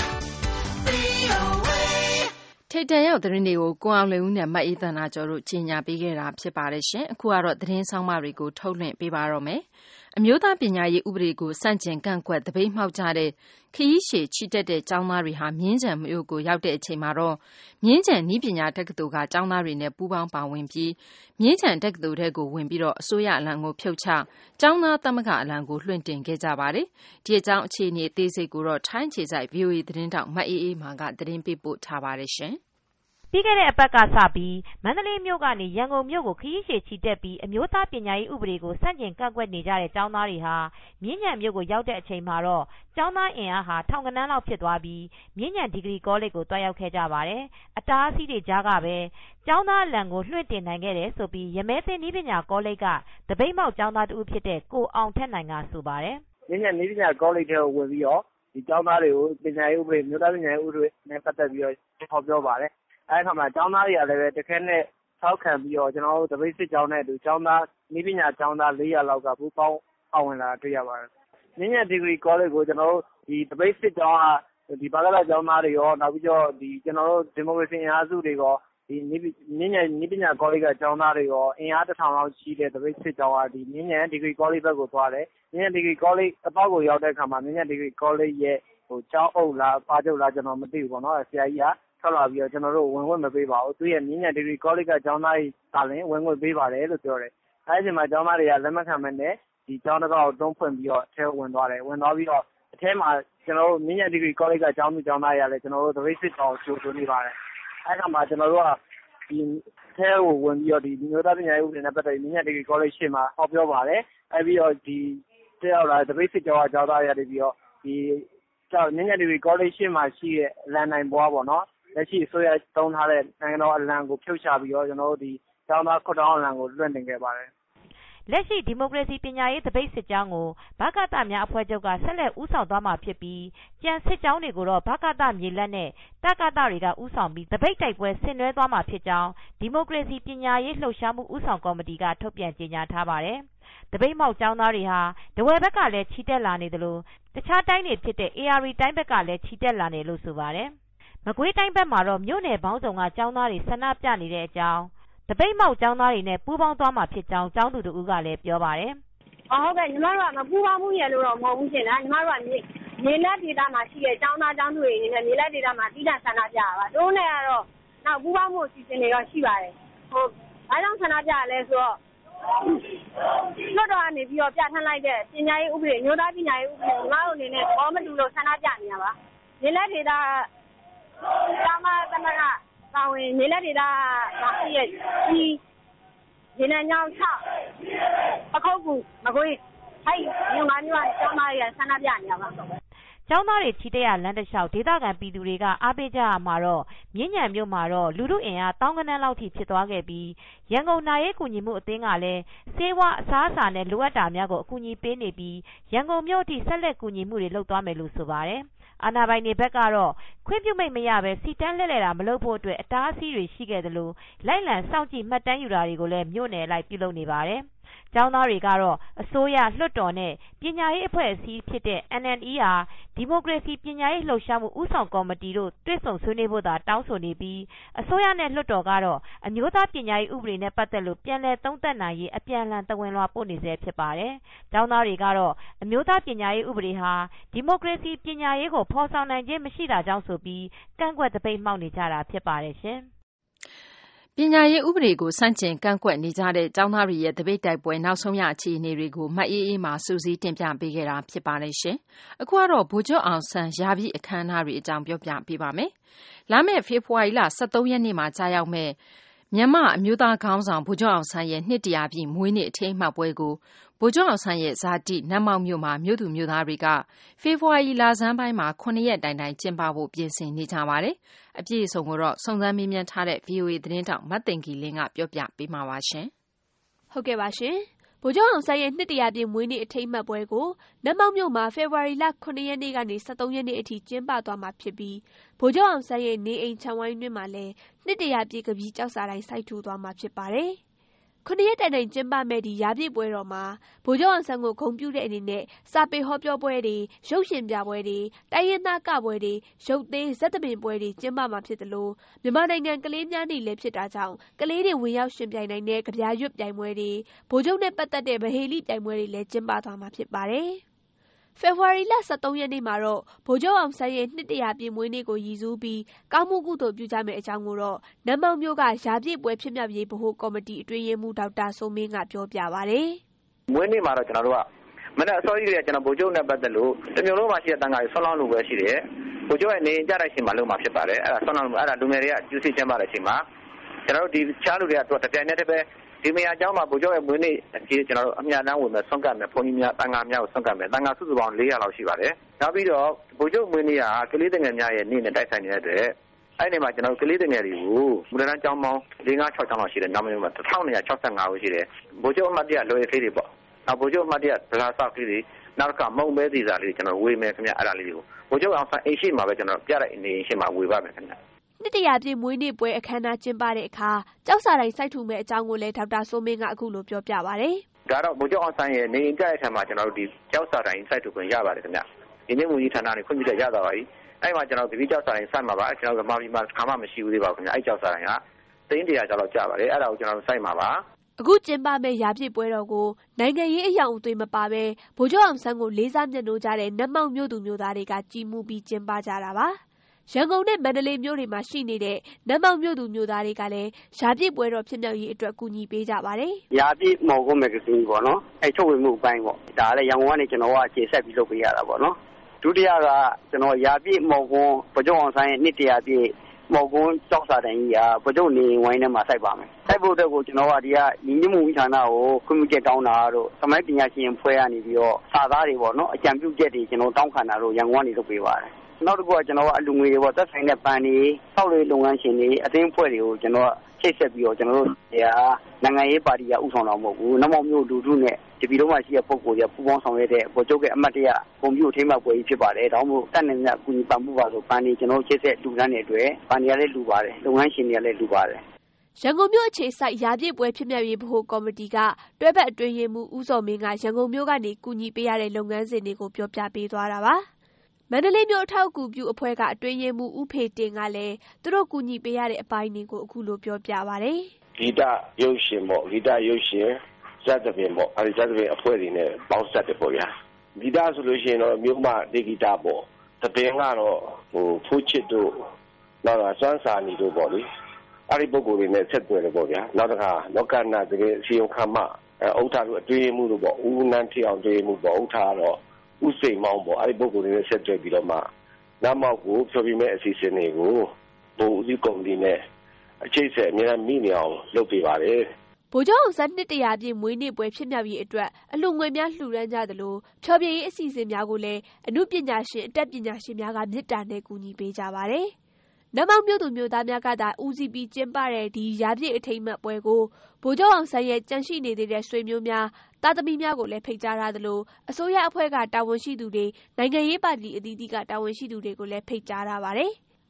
VOA.
ထိပ်တန်းရောက်သတင်းတွေကိုကိုအောင်လွင်ဦးနဲ့မအေးသန္တာကျော်တို့ကြီးညာပေးခဲ့တာဖြစ်ပါတယ်ရှင်။အခုကတော့သတင်းဆောင်မတွေကိုထုတ်လွှင့်ပေးပါတော့မယ်။အမျိုးသားပညာရေးဥပဒေကိုစန့်ကျင်ကန့်ကွက်တပိတ်မှောက်ကြတဲ့ခရီးရှည်ချီတက်တဲ့ကျောင်းသားတွေဟာမြင်းခြံမြို့ကိုရောက်တဲ့အချိန်မှာတော့မြင်းခြံနည်းပညာတက္ကသိုလ်ကကျောင်းသားတွေနဲ့ပူးပေါင်းပါဝင်ပြီးမြင်းခြံတက္ကသိုလ်ထဲကိုဝင်ပြီးတော့အစိုးရအလံကိုဖြုတ်ချကျောင်းသားသမဂ္ဂအလံကိုလွှင့်တင်ခဲ့ကြပါတယ်။ဒီအကြောင်းအခြေအနေအသေးစိတ်ကိုတော့ထိုင်းခြေစိုက် VOA သတင်းတောက်မအေးအေးမာကသတင်းပေးပို့ထားပါတယ်ရှင်။
ပြီးခဲ့တဲ့အပတ်ကစပြီးမန္တလေးမြို့ကနေရန်ကုန်မြို့ကိုခရီးရှည်ချီတက်ပြီးအမျိုးသားပညာရေးဥပဒေကိုဆန့်ကျင်ကန့်ကွက်နေကြတဲ့ကျောင်းသားတွေဟာမြင်းညံမြို့ကိုရောက်တဲ့အချိန်မှာတော့ကျောင်းသားအင်အားဟာထောင်ကနန်းလောက်ဖြစ်သွားပြီးမြင်းညံဒီဂရီကောလိပ်ကိုတွားရောက်ခဲ့ကြပါတယ်။အတားအဆီးတွေကြားကပဲကျောင်းသားအလံကိုလွှင့်တင်နိုင်ခဲ့တယ်ဆိုပြီးရမဲသိန်းနည်းပညာကောလိပ်ကတပိတ်မောက်ကျောင်းသားတဦးဖြစ်တဲ့ကိုအောင်ထက်နိုင်ကဆိုပါတယ်
။မြင်းညံနည်းပညာကောလိပ်ထဲကိုဝင်ပြီးတော့ဒီကျောင်းသားတွေကိုပညာရေးဥပဒေမျိုးသားပညာရေးဥပဒေနဲ့ပတ်သက်ပြီးတော့ဟောပြောပါတယ်။အဲ့ခါမှာကျောင်းသားတွေကလည်းတခဲနဲ့ထောက်ခံပြီးတော့ကျွန်တော်တို့တပိတ်စစ်ကျောင်းနဲ့အတူကျောင်းသားနည်းပညာကျောင်းသား400လောက်ကပူးပေါင်းပါဝင်လာတွေ့ရပါတယ်။မြင်းညံဒီဂရီကောလိပ်ကိုကျွန်တော်တို့ဒီတပိတ်စစ်ကျောင်းကဒီဘာသာကျောင်းသားတွေရောနောက်ပြီးတော့ဒီကျွန်တော်တို့ဒီမိုကရေစီအင်အားစုတွေရောဒီမြင်းညံနည်းပညာကောလိပ်ကကျောင်းသားတွေရောအင်အား1000လောက်ရှိတဲ့တပိတ်စစ်ကျောင်းကဒီမြင်းညံဒီဂရီကောလိပ်ဘက်ကိုသွားတယ်။မြင်းညံဒီဂရီကောလိပ်အပေါက်ကိုရောက်တဲ့အခါမှာမြင်းညံဒီဂရီကောလိပ်ရဲ့ကျောင်းအုပ်လားပါချုပ်လားကျွန်တော်မသိဘူးပေါ့နော်။ဆရာကြီးကထွက်လာပြီးတော့ကျွန်တော်တို့ဝင်ခွင့်မပေးပါဘူးသူရဲ့မြင်းညံဒီဂရီကောလိပ်ကကျောင်းသားကြီးသာလင်ဝင်ခွင့်ပေးပါတယ်လို့ပြောတယ်အဲဒီအချိန်မှာကျောင်းသားတွေကလက်မခံမနဲ့ဒီကျောင်းတစ်ကောက်တွန်းဖွင့်ပြီးတော့အထဲဝင်သွားတယ်ဝင်သွားပြီးတော့အထဲမှာကျွန်တော်တို့မြင်းညံဒီဂရီကောလိပ်ကကျောင်းသူကျောင်းသားတွေကလည်းကျွန်တော်တို့တပိတ်စစ်တောင်ကျိုးနေပါတယ်အဲဒီကမှကျွန်တော်တို့ကဒီအထဲကိုဝင်ပြီးတော့ဒီမျိုးသားပညာရေးဥပဒေနဲ့ပတ်သက်ပြီးမြင်းညံဒီဂရီကောလိပ်ရှေ့မှာဟောပြောပါတယ်အဲပြီးတော့ဒီတက်ရောက်လာတပိတ်စစ်ကျောင်းကကျောင်းသားတွေကနေပြီးတော့ဒီမြင်းညံဒီဂရီကောလိပ်ရှေ့မှာရှိတဲ့လမ်းနိုင်ပွားပေါ့နော်လက်ရှိအစိုးရသုံးထားတဲ့နိုင်ငံတော်အလံကိုဖြုတ်ချပြီးတော့ကျွန်တော်တို့ဒီကျောင်းသားခွတ်တောင်းအလံကိုလွှင့်တင်ခဲ့ပါတယ်
။လက်ရှိဒီမိုကရေစီပညာရေးတပိတ်စစ်ကြောင်းကိုဗကသများအဖွဲ့ချုပ်ကဆက်လက်ဦးဆောင်သွားမှာဖြစ်ပြီးကြံစစ်ကြောင်းတွေကိုတော့ဗကသမြေလက်နဲ့တကသတွေကဦးဆောင်ပြီးတပိတ်တိုက်ပွဲဆင်နွှဲသွားမှာဖြစ်ကြောင်းဒီမိုကရေစီပညာရေးလှုပ်ရှားမှုဦးဆောင်ကော်မတီကထုတ်ပြန်ကြေညာထားပါတယ်။တပိတ်မောက်ကျောင်းသားတွေဟာတဝယ်ဘက်ကလည်းချီတက်လာနေသလိုတခြားတိုင်းတွေဖြစ်တဲ့ AR တိုင်းဘက်ကလည်းချီတက်လာနေလို့ဆိုပါတယ်။မကွေးတိုင်းဘက်မှာတော့မြို့နယ်ပေါင်းစုံကကျောင်းသားတွေဆန္ဒပြနေတဲ့အကြောင်းတပိတ်မောက်ကျောင်းသားတွေနဲ့ပူးပေါင်းသွားမှာဖြစ်ကြောင်းကျောင်းသူတို့ကလည်းပြောပါတယ်
။ဟုတ်ကဲ့ညီမတို့ကမပူးပေါင်းမှုရလို့တော့မဟုတ်ဘူးရှင်လားညီမတို့ကမြေလက်ဒေတာမှာရှိတဲ့ကျောင်းသားကျောင်းသူတွေအနေနဲ့မြေလက်ဒေတာမှာတိကျဆန္ဒပြရပါတို့နဲ့ကတော့နောက်ပူးပေါင်းမှုအစီအစဉ်တွေတော့ရှိပါတယ်။ဘာကြောင့်ဆန္ဒပြရလဲဆိုတော့လွတ်တော်ကနေပြီးတော့ပြဋ္ဌာန်းလိုက်တဲ့ပညာရေးဥပဒေမျိုးသားပညာရေးဥပဒေညီမတို့အနေနဲ့သဘောမတူလို့ဆန္ဒပြနေရပါမြေလက်ဒေတာကျောင်းသားသမဂ္ဂပါဝင်မြေလက်ဒေတာရှိရဲ့ဒီရေနံညောင်း6ပခုတ်ကူမကွေးမြို့မှာကျောင်းသားတွေဆန္ဒပြနေရပါ
ကျောင်းသားတွေချီတက်ရလမ်းတစ်လျှောက်ဒေသခံပြည်သူတွေကအားပေးကြရမှာတော့မြင်းညံမြို့မှာတော့လူထုအင်အားတောင်းကနန်းလောက်ထိဖြစ်သွားခဲ့ပြီးရန်ကုန်နိုင်ရေးကူညီမှုအသင်းကလည်းစေဝါအစားအစာနဲ့လိုအပ်တာများကိုအကူအညီပေးနေပြီးရန်ကုန်မြို့အထိဆက်လက်ကူညီမှုတွေလုပ်သွားမယ်လို့ဆိုပါတယ်အာဏာပိုင်တွေဘက်ကတော့ခွင့်ပြုမိတ်မရပဲစီတန်းလှည့်လည်တာမလုပ်ဖို့အတွက်အတားအဆီးတွေရှိခဲ့တယ်လို့လိုက်လံစောင့်ကြည့်မှတ်တမ်းယူတာတွေကိုလည်းမြို့နယ်လိုက်ပြုလုပ်နေပါတယ်။ကျောင်းသားတွေကတော့အစိုးရလွှတ်တော်နဲ့ပညာရေးအဖွဲ့အစည်းဖြစ်တဲ့ NNER ဒီမိုကရေစီပညာရေးလှုပ်ရှားမှုဦးဆောင်ကော်မတီတို့တွေ့ဆုံဆွေးနွေးဖို့သာတောင်းဆိုနေပြီးအစိုးရနဲ့လွှတ်တော်ကတော့အမျိုးသားပညာရေးဥပဒေနဲ့ပတ်သက်လို့ပြန်လည်သုံးသပ်နိုင်ရေးအပြန်အလှန်တဝန်လွှာပို့နေဆဲဖြစ်ပါတယ်။ကျောင်းသားတွေကတော့အမျိုးသားပညာရေးဥပဒေဟာဒီမိုကရေစီပညာရေးကိုဖော်ဆောင်နိုင်ခြင်းမရှိတာကြောင့်ဆိုပြီးကန့်ကွက်တပိတ်မှောက်နေကြတာဖြစ်ပါတယ်ရှင်။
ပညာရေးဥပဒေကိုဆန့်ကျင်ကန့်ကွက်နေကြတဲ့ကျောင်းသားတွေရဲ့တပိတ်တိုက်ပွဲနောက်ဆုံးရအခြေအနေတွေကိုမအေးအေးမှစူးစီးတင်ပြပေးခဲ့တာဖြစ်ပါတယ်ရှင်။အခုကတော့ဗိုလ်ချုပ်အောင်ဆန်းရာပြည့်အခမ်းအနားတွေအကြောင်းပြောပြပေးပါမယ်။လာမယ့်ဖေဖော်ဝါရီလ23ရက်နေ့မှာကြာရောက်မယ့်မြန်မာအမျိုးသားခေါင်းဆောင်ဗိုလ်ချုပ်အောင်ဆန်းရဲ့နှစ်တရာပြည့်မွေးနေ့အထိမ်းအမှတ်ပွဲကိုဗိုလ်ချုပ်အောင်ဆန်းရဲ့ဇာတိနတ်မောက်မြို့မှာမြို့သူမြို့သားတွေကဖေဖော်ဝါရီလဆန်းပိုင်းမှာ9ရက်တိုင်တိုင်ကျင်းပဖို့ပြင်ဆင်နေကြပါတယ်။အပြည့်အစုံကိုတော့စုံစမ်းမေးမြန်းထားတဲ့ VOA သတင်းတောက်မသိင်္ဂီလင်းကပြောပြပေးမှာပါရှင်
။ဟုတ်ကဲ့ပါရှင်။ဗိုလ်ချုပ်အောင်ဆန်းရဲ့နှစ်တရာပြည့်မွေးနေ့အထိမ်းအမှတ်ပွဲကိုနတ်မောက်မြို့မှာဖေဖော်ဝါရီလ9ရက်နေ့ကနေ23ရက်နေ့အထိကျင်းပသွားမှာဖြစ်ပြီးဗိုလ်ချုပ်အောင်ဆန်းရဲ့နေအိမ်ခြံဝိုင်းတွင်မှာလည်းနှစ်တရာပြည့်ကပီးကြောက်စာတိုင်းစိုက်ထူသွားမှာဖြစ်ပါတယ်။9ရက်တိုင်တိုင်ကျင်းပမဲ့ဒီရာပြည့်ပွဲတော်မှာဗိုလ်ချုပ်အောင်ဆန်းကိုဂုဏ်ပြုတဲ့အနေနဲ့စာပေဟောပြောပွဲတွေရုပ်ရှင်ပြပွဲတွေတိုင်းရင်းသားကပွဲတွေရုပ်သိမ်းဇက်သပင်ပွဲတွေကျင်းပမှာဖြစ်တယ်လို့မြန်မာနိုင်ငံကလေးများနေ့လည်းဖြစ်တာကြောင့်ကလေးတွေဝင်ရောက်ရှင်ပြိုင်နိုင်တဲ့ကြပြရွတ်ပြိုင်ပွဲတွေဗိုလ်ချုပ်နဲ့ပတ်သက်တဲ့ဗဟေလိပြိုင်ပွဲတွေလည်းကျင်းပသွားမှာဖြစ်ပါတယ်။ဖေဖော်ဝါရီလ23ရက်နေ့မှာတော့ဗိုလ်ချုပ်အောင်ဆန်းရဲ့နှစ်တရာပြည့်မွေးနေ့ကိုရည်စူးပြီးကောင်းမှုကုသိုလ်ပြုကြမယ့်အကြောင်းကိုတော့နတ်မောက်မြို့ကရာပြည့်ပွဲဖြစ်မြောက်ရေးဗဟိုကော်မတီအတွင်းရေးမှူးဒေါက်တာစိုးမင်းကပြောပြပါတယ်
။မွေးနေ့မှာတော့ကျွန်တော်တို့ကမနေ့အစောကြီးကကျွန်တော်ဗိုလ်ချုပ်နဲ့ပတ်သက်လို့တမျိုးလုံးမှာရှိတဲ့တန်ခါကြီးဆွမ်းလောင်းလို့ပဲရှိတယ်။ဗိုလ်ချုပ်ရဲ့နေကြတဲ့အချိန်မှာလုံးမှာဖြစ်ပါတယ်။အဲ့ဒါဆွမ်းလောင်းလို့အဲ့ဒါလူငယ်တွေကကျူးစစ်ကျင်းပတဲ့အချိန်မှာကျွန်တော်တို့ဒီချားလူတွေကတပြိုင်နက်တည်းပဲဒီမယာကျောင်းမှာဗိုလ်ချုပ်ရဲ့မွေးနေ့အကြီးကျွန်တော်တို့အမြတ်တမ်းဝင်မဲ့ဆွမ်းကပ်မဲ့ဘုန်းကြီးများတန်ခါများကိုဆွမ်းကပ်မဲ့တန်ခါစုစုပေါင်း400လောက်ရှိပါတယ်။နောက်ပြီးတော့ဗိုလ်ချုပ်မွေးနေ့ကကလေးတငယ်များရဲ့နေ့နဲ့တိုက်ဆိုင်နေတဲ့အတွက်အဲ့ဒီမှာကျွန်တော်တို့ကလေးတငယ်တွေကိုမူလတန်းကျောင်းပေါင်း5-6ကျောင်းလောက်ရှိတယ်နောက်မျိုးမှာ1265ဦးရှိတယ်ဗိုလ်ချုပ်အမှတ်တရလွယ်သေးတွေပေါ့နောက်ဗိုလ်ချုပ်အမှတ်တရဗလာဆောက်ကလေးတွေနောက်ကမုံမဲသေးစာလေးကျွန်တော်ဝေမယ်ခင်ဗျအဲ့ဒါလေးတွေကိုဗိုလ်ချုပ်အောင်ဆန်းအိမ်ရှိမှာပဲကျွန်တော်ပြတဲ့အနေရှိမှာဝေပါမယ်ခင်ဗျ
နှစ်တရာပြည့်မွေးနေ့ပွဲအခမ်းအနားကျင်းပတဲ့အခါကြောက်စာတိုင်းစိုက်ထူမဲ့အကြောင်းကိုလည်းဒေါက်တာစိုးမင်းကအခုလိုပြောပြပါတယ်
။ဒါတော့ဗိုလ်ချုပ်အောင်ဆန်းရဲ့နေအိမ်ကြတဲ့ထံမှာကျွန်တော်တို့ဒီကြောက်စာတိုင်းစိုက်ထူခွင့်ရပါတယ်ခင်ဗျ။ဒီနေ့မူကြီးဌာနနဲ့ခွင့်ပြုချက်ရသွားပါပြီ။အဲ့မှာကျွန်တော်ဒီကြောက်စာတိုင်းစိုက်မှာပါကျွန်တော်ဗမာပြည်မှာခါမှမရှိဘူးသေးပါဘူးခင်ဗျ။အဲ့ကြောက်စာတိုင်းက300ကျော်လောက်ကြာပါတယ်။အဲ့ဒါကိုကျွန်တော်စိုက်မှာပါ
။အခုကျင်းပမဲ့ရာပြည့်ပွဲတော်ကိုနိုင်ငံရေးအယောင်အသွေးမပါပဲဗိုလ်ချုပ်အောင်ဆန်းကိုလေးစားမြတ်နိုးကြတဲ့နတ်မောက်မြို့သူမြို့သားတွေကကြီးမှုပြီးကျင်းပကြတာပါ။ရန်ကုန်နဲ့မန္တလေးမြို့တွေမှာရှိနေတဲ့နတ်မောက်မြို့သူမြို့သားတွေကလည်းရာပြည့်ပွဲတော်ဖြစ်မြောက်ရေးအတွက်ကူညီပေးကြပါတယ်
။ရာပြည့်မော်ကွန်မဂ္ဂဇင်းပေါ့နော်။အဲ့ထုတ်ဝေမှုအပိုင်းပေါ့။ဒါလည်းရန်ကုန်ကနေကျွန်တော်ကအခြေဆက်ပြီးလုပ်ပေးရတာပေါ့နော်။ဒုတိယကကျွန်တော်ရာပြည့်မော်ကွန်ဗိုလ်ချုပ်အောင်ဆန်းရဲ့နှစ်တရာပြည့်မော်ကွန်ကြောက်စာတိုင်ကြီးကဗိုလ်ချုပ်နေဝိုင်းထဲမှာစိုက်ပါမယ်။စိုက်ဖို့အတွက်ကိုကျွန်တော်ကဒီကညီညွတ်မှုဌာနကိုခွင့်ပြုချက်တောင်းတာတို့သမိုင်းပညာရှင်ဖွဲ့ရနေပြီးတော့စာသားတွေပေါ့နော်။အကြံပြုချက်တွေကျွန်တော်တောင်းခံတာတို့ရန်ကုန်ကနေလုပ်ပေးပါတယ်။နောက်တစ်ခုကကျွန်တော်ကအလူငွေတွေပေါ့သက်ဆိုင်တဲ့ပန်တွေဆောက်လုပ်လုပ်ငန်းရှင်တွေအသင်းအဖွဲ့တွေကိုကျွန်တော်ချိတ်ဆက်ပြီးတော့ကျွန်တော်တို့နိုင်ငံရေးပါတီကဥဆောင်တော်မဟုတ်ဘူးနောက်မှမျိုးလူထုနဲ့ဒီပြည်တော်မှာရှိတဲ့ပုံကိုယ်ရပူပေါင်းဆောင်ရတဲ့ဗိုလ်ချုပ်ရဲ့အမတ်တရဂုဏ်ပြုထိမ်းမှတ်ပွဲကြီးဖြစ်ပါတယ်ဒါမှမဟုတ်တတ်နိုင်တဲ့အကူအညီပံ့ပိုးပါဆိုပန်တွေကျွန်တော်ချိတ်ဆက်လူတန်းတွေအတွက်ပန်တွေကလည်းလူပါတယ်လုပ်ငန်းရှင်တွေကလည်းလူပါတယ်
ရန်ကုန်မြို့အခြေစိုက်ရာပြည့်ပွဲဖြစ်မြောက်ရေးဗဟိုကော်မတီကတွဲဘက်အတွင်းရေးမှူးဦးစောမင်းကရန်ကုန်မြို့ကနေကူညီပေးရတဲ့လုပ်ငန်းစဉ်တွေကိုပြောပြပေးသွားတာပါမန္တလေးမြို့အထောက်အကူပြုအဖွဲ့ကအတွင်းရေးမှူးဦးဖေတင်ကလည်းသူတို့ကူညီပေးရတဲ့အပိုင်းတွေကိုအခုလိုပြောပြပါတယ်
။ဂီတရုပ်ရှင်ပေါ့ဂီတရုပ်ရှင်ဇက်သပင်ပေါ့အဲဒီဇက်သပင်အဖွဲ့တွေနဲ့ပေါင်းစပ်တယ်ပေါ့ဗျာ။ဂီတဆိုလို့ရှိရင်တော့မြို့မှာဒေဂီတပေါ့သပင်ကတော့ဖိုးချစ်တို့နောက်တော့စွမ်းစာနီတို့ပေါ့လေ။အဲဒီပုဂ္ဂိုလ်တွေနဲ့ဆက်သွယ်တယ်ပေါ့ဗျာ။နောက်တစ်ခါလောကနာတကယ်စီယုံခမဥထာတို့အတွင်းရေးမှူးတို့ပေါ့ဦးနန်းထီအောင်အတွင်းရေးမှူးပေါ့ဥထာတော့ဥစိန်မောင်းပေါ့အဲ့ဒီပုဂ္ဂိုလ်တွေနဲ့ဆက်သွယ်ပြီးတော့မှနောက်မောက်ကိုဖြောပြမဲ့အစီအစဉ်တွေကိုဘိုးဦးစီးကော်မတီနဲ့အခြေဆက်အများမိနေအောင်လုပ်ပေးပါတယ်
ဗိုလ်ချုပ်အောင်ဆန်းနှစ်တရာပြည့်မွေးနေ့ပွဲဖြစ်မြောက်ရေးအတွက်အလှူငွေများလှူဒန်းကြသလိုဖြောပြရေးအစီအစဉ်များကိုလည်းအမှုပညာရှင်အတတ်ပညာရှင်များကမေတ္တာနဲ့ကူညီပေးကြပါတယ်နတ်မောက်မြို့သူမြို့သားများကသာဦးစီးပြီးကျင်းပတဲ့ဒီရာပြည့်အထိမ်းအမှတ်ပွဲကိုဗိုလ်ချုပ်အောင်ဆန်းရဲ့ကြန့်ရှိနေသေးတဲ့ဆွေမျိုးများတာသမီများကိုလည်းဖိတ်ကြားထားသလိုအစိုးရအဖွဲ့ကတာဝန်ရှိသူတွေနိုင်ငံရေးပါတီအသီးသီးကတာဝန်ရှိသူတွေကိုလည်းဖိတ်ကြားထားပါတယ်။ဗ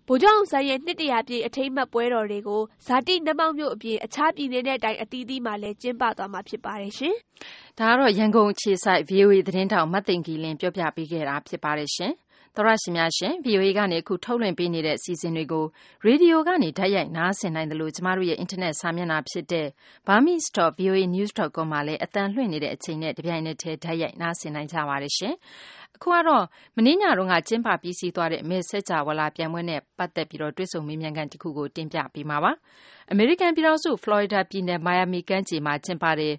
ဗိုလ်ချုပ်အောင်ဆန်းရဲ့နှစ်တရာပြည့်အထိမ်းအမှတ်ပွဲတော်တွေကိုဇာတိနမောက်မြို့အပြင်အခြားပြည်နယ်နဲ့တိုင်းအသီးသီးမှာလည်းကျင်းပသွားမှာဖြစ်ပါတယ်ရှင်
။ဒါကတော့ရန်ကုန်အခြေစိုက် VOA သတင်းတောက်မတ်သိင်္ဂီလင်းပြောပြပေးခဲ့တာဖြစ်ပါတယ်ရှင်။သောရရှိများရှင် VOA ကနေအခုထုတ်လွှင့်ပေးနေတဲ့အစီအစဉ်တွေကိုရေဒီယိုကနေဓာတ်ရိုက်နားဆင်နိုင်တယ်လို့ကျမတို့ရဲ့အင်တာနက်စာမျက်နှာဖြစ်တဲ့ burmese.voanews.com မှာလည်းအသံလွှင့်နေတဲ့အချိန်နဲ့တပြိုင်နက်တည်းဓာတ်ရိုက်နားဆင်နိုင်ကြပါတယ်ရှင်။အခုကတော့မနေ့ညတုန်းကကျင်းပပြီးစီးသွားတဲ့မဲဆက်ကြဝဠာပြိုင်ပွဲနဲ့ပတ်သက်ပြီးတော့တွဲဆုံမေးမြန်းခန်းတစ်ခုကိုတင်ပြပေးမှာပါ။အမေရိကန်ပြည်ထောင်စုဖလော်ရီဒါပြည်နယ်မိုင်ယာမီကမ်းခြေမှာကျင်းပတဲ့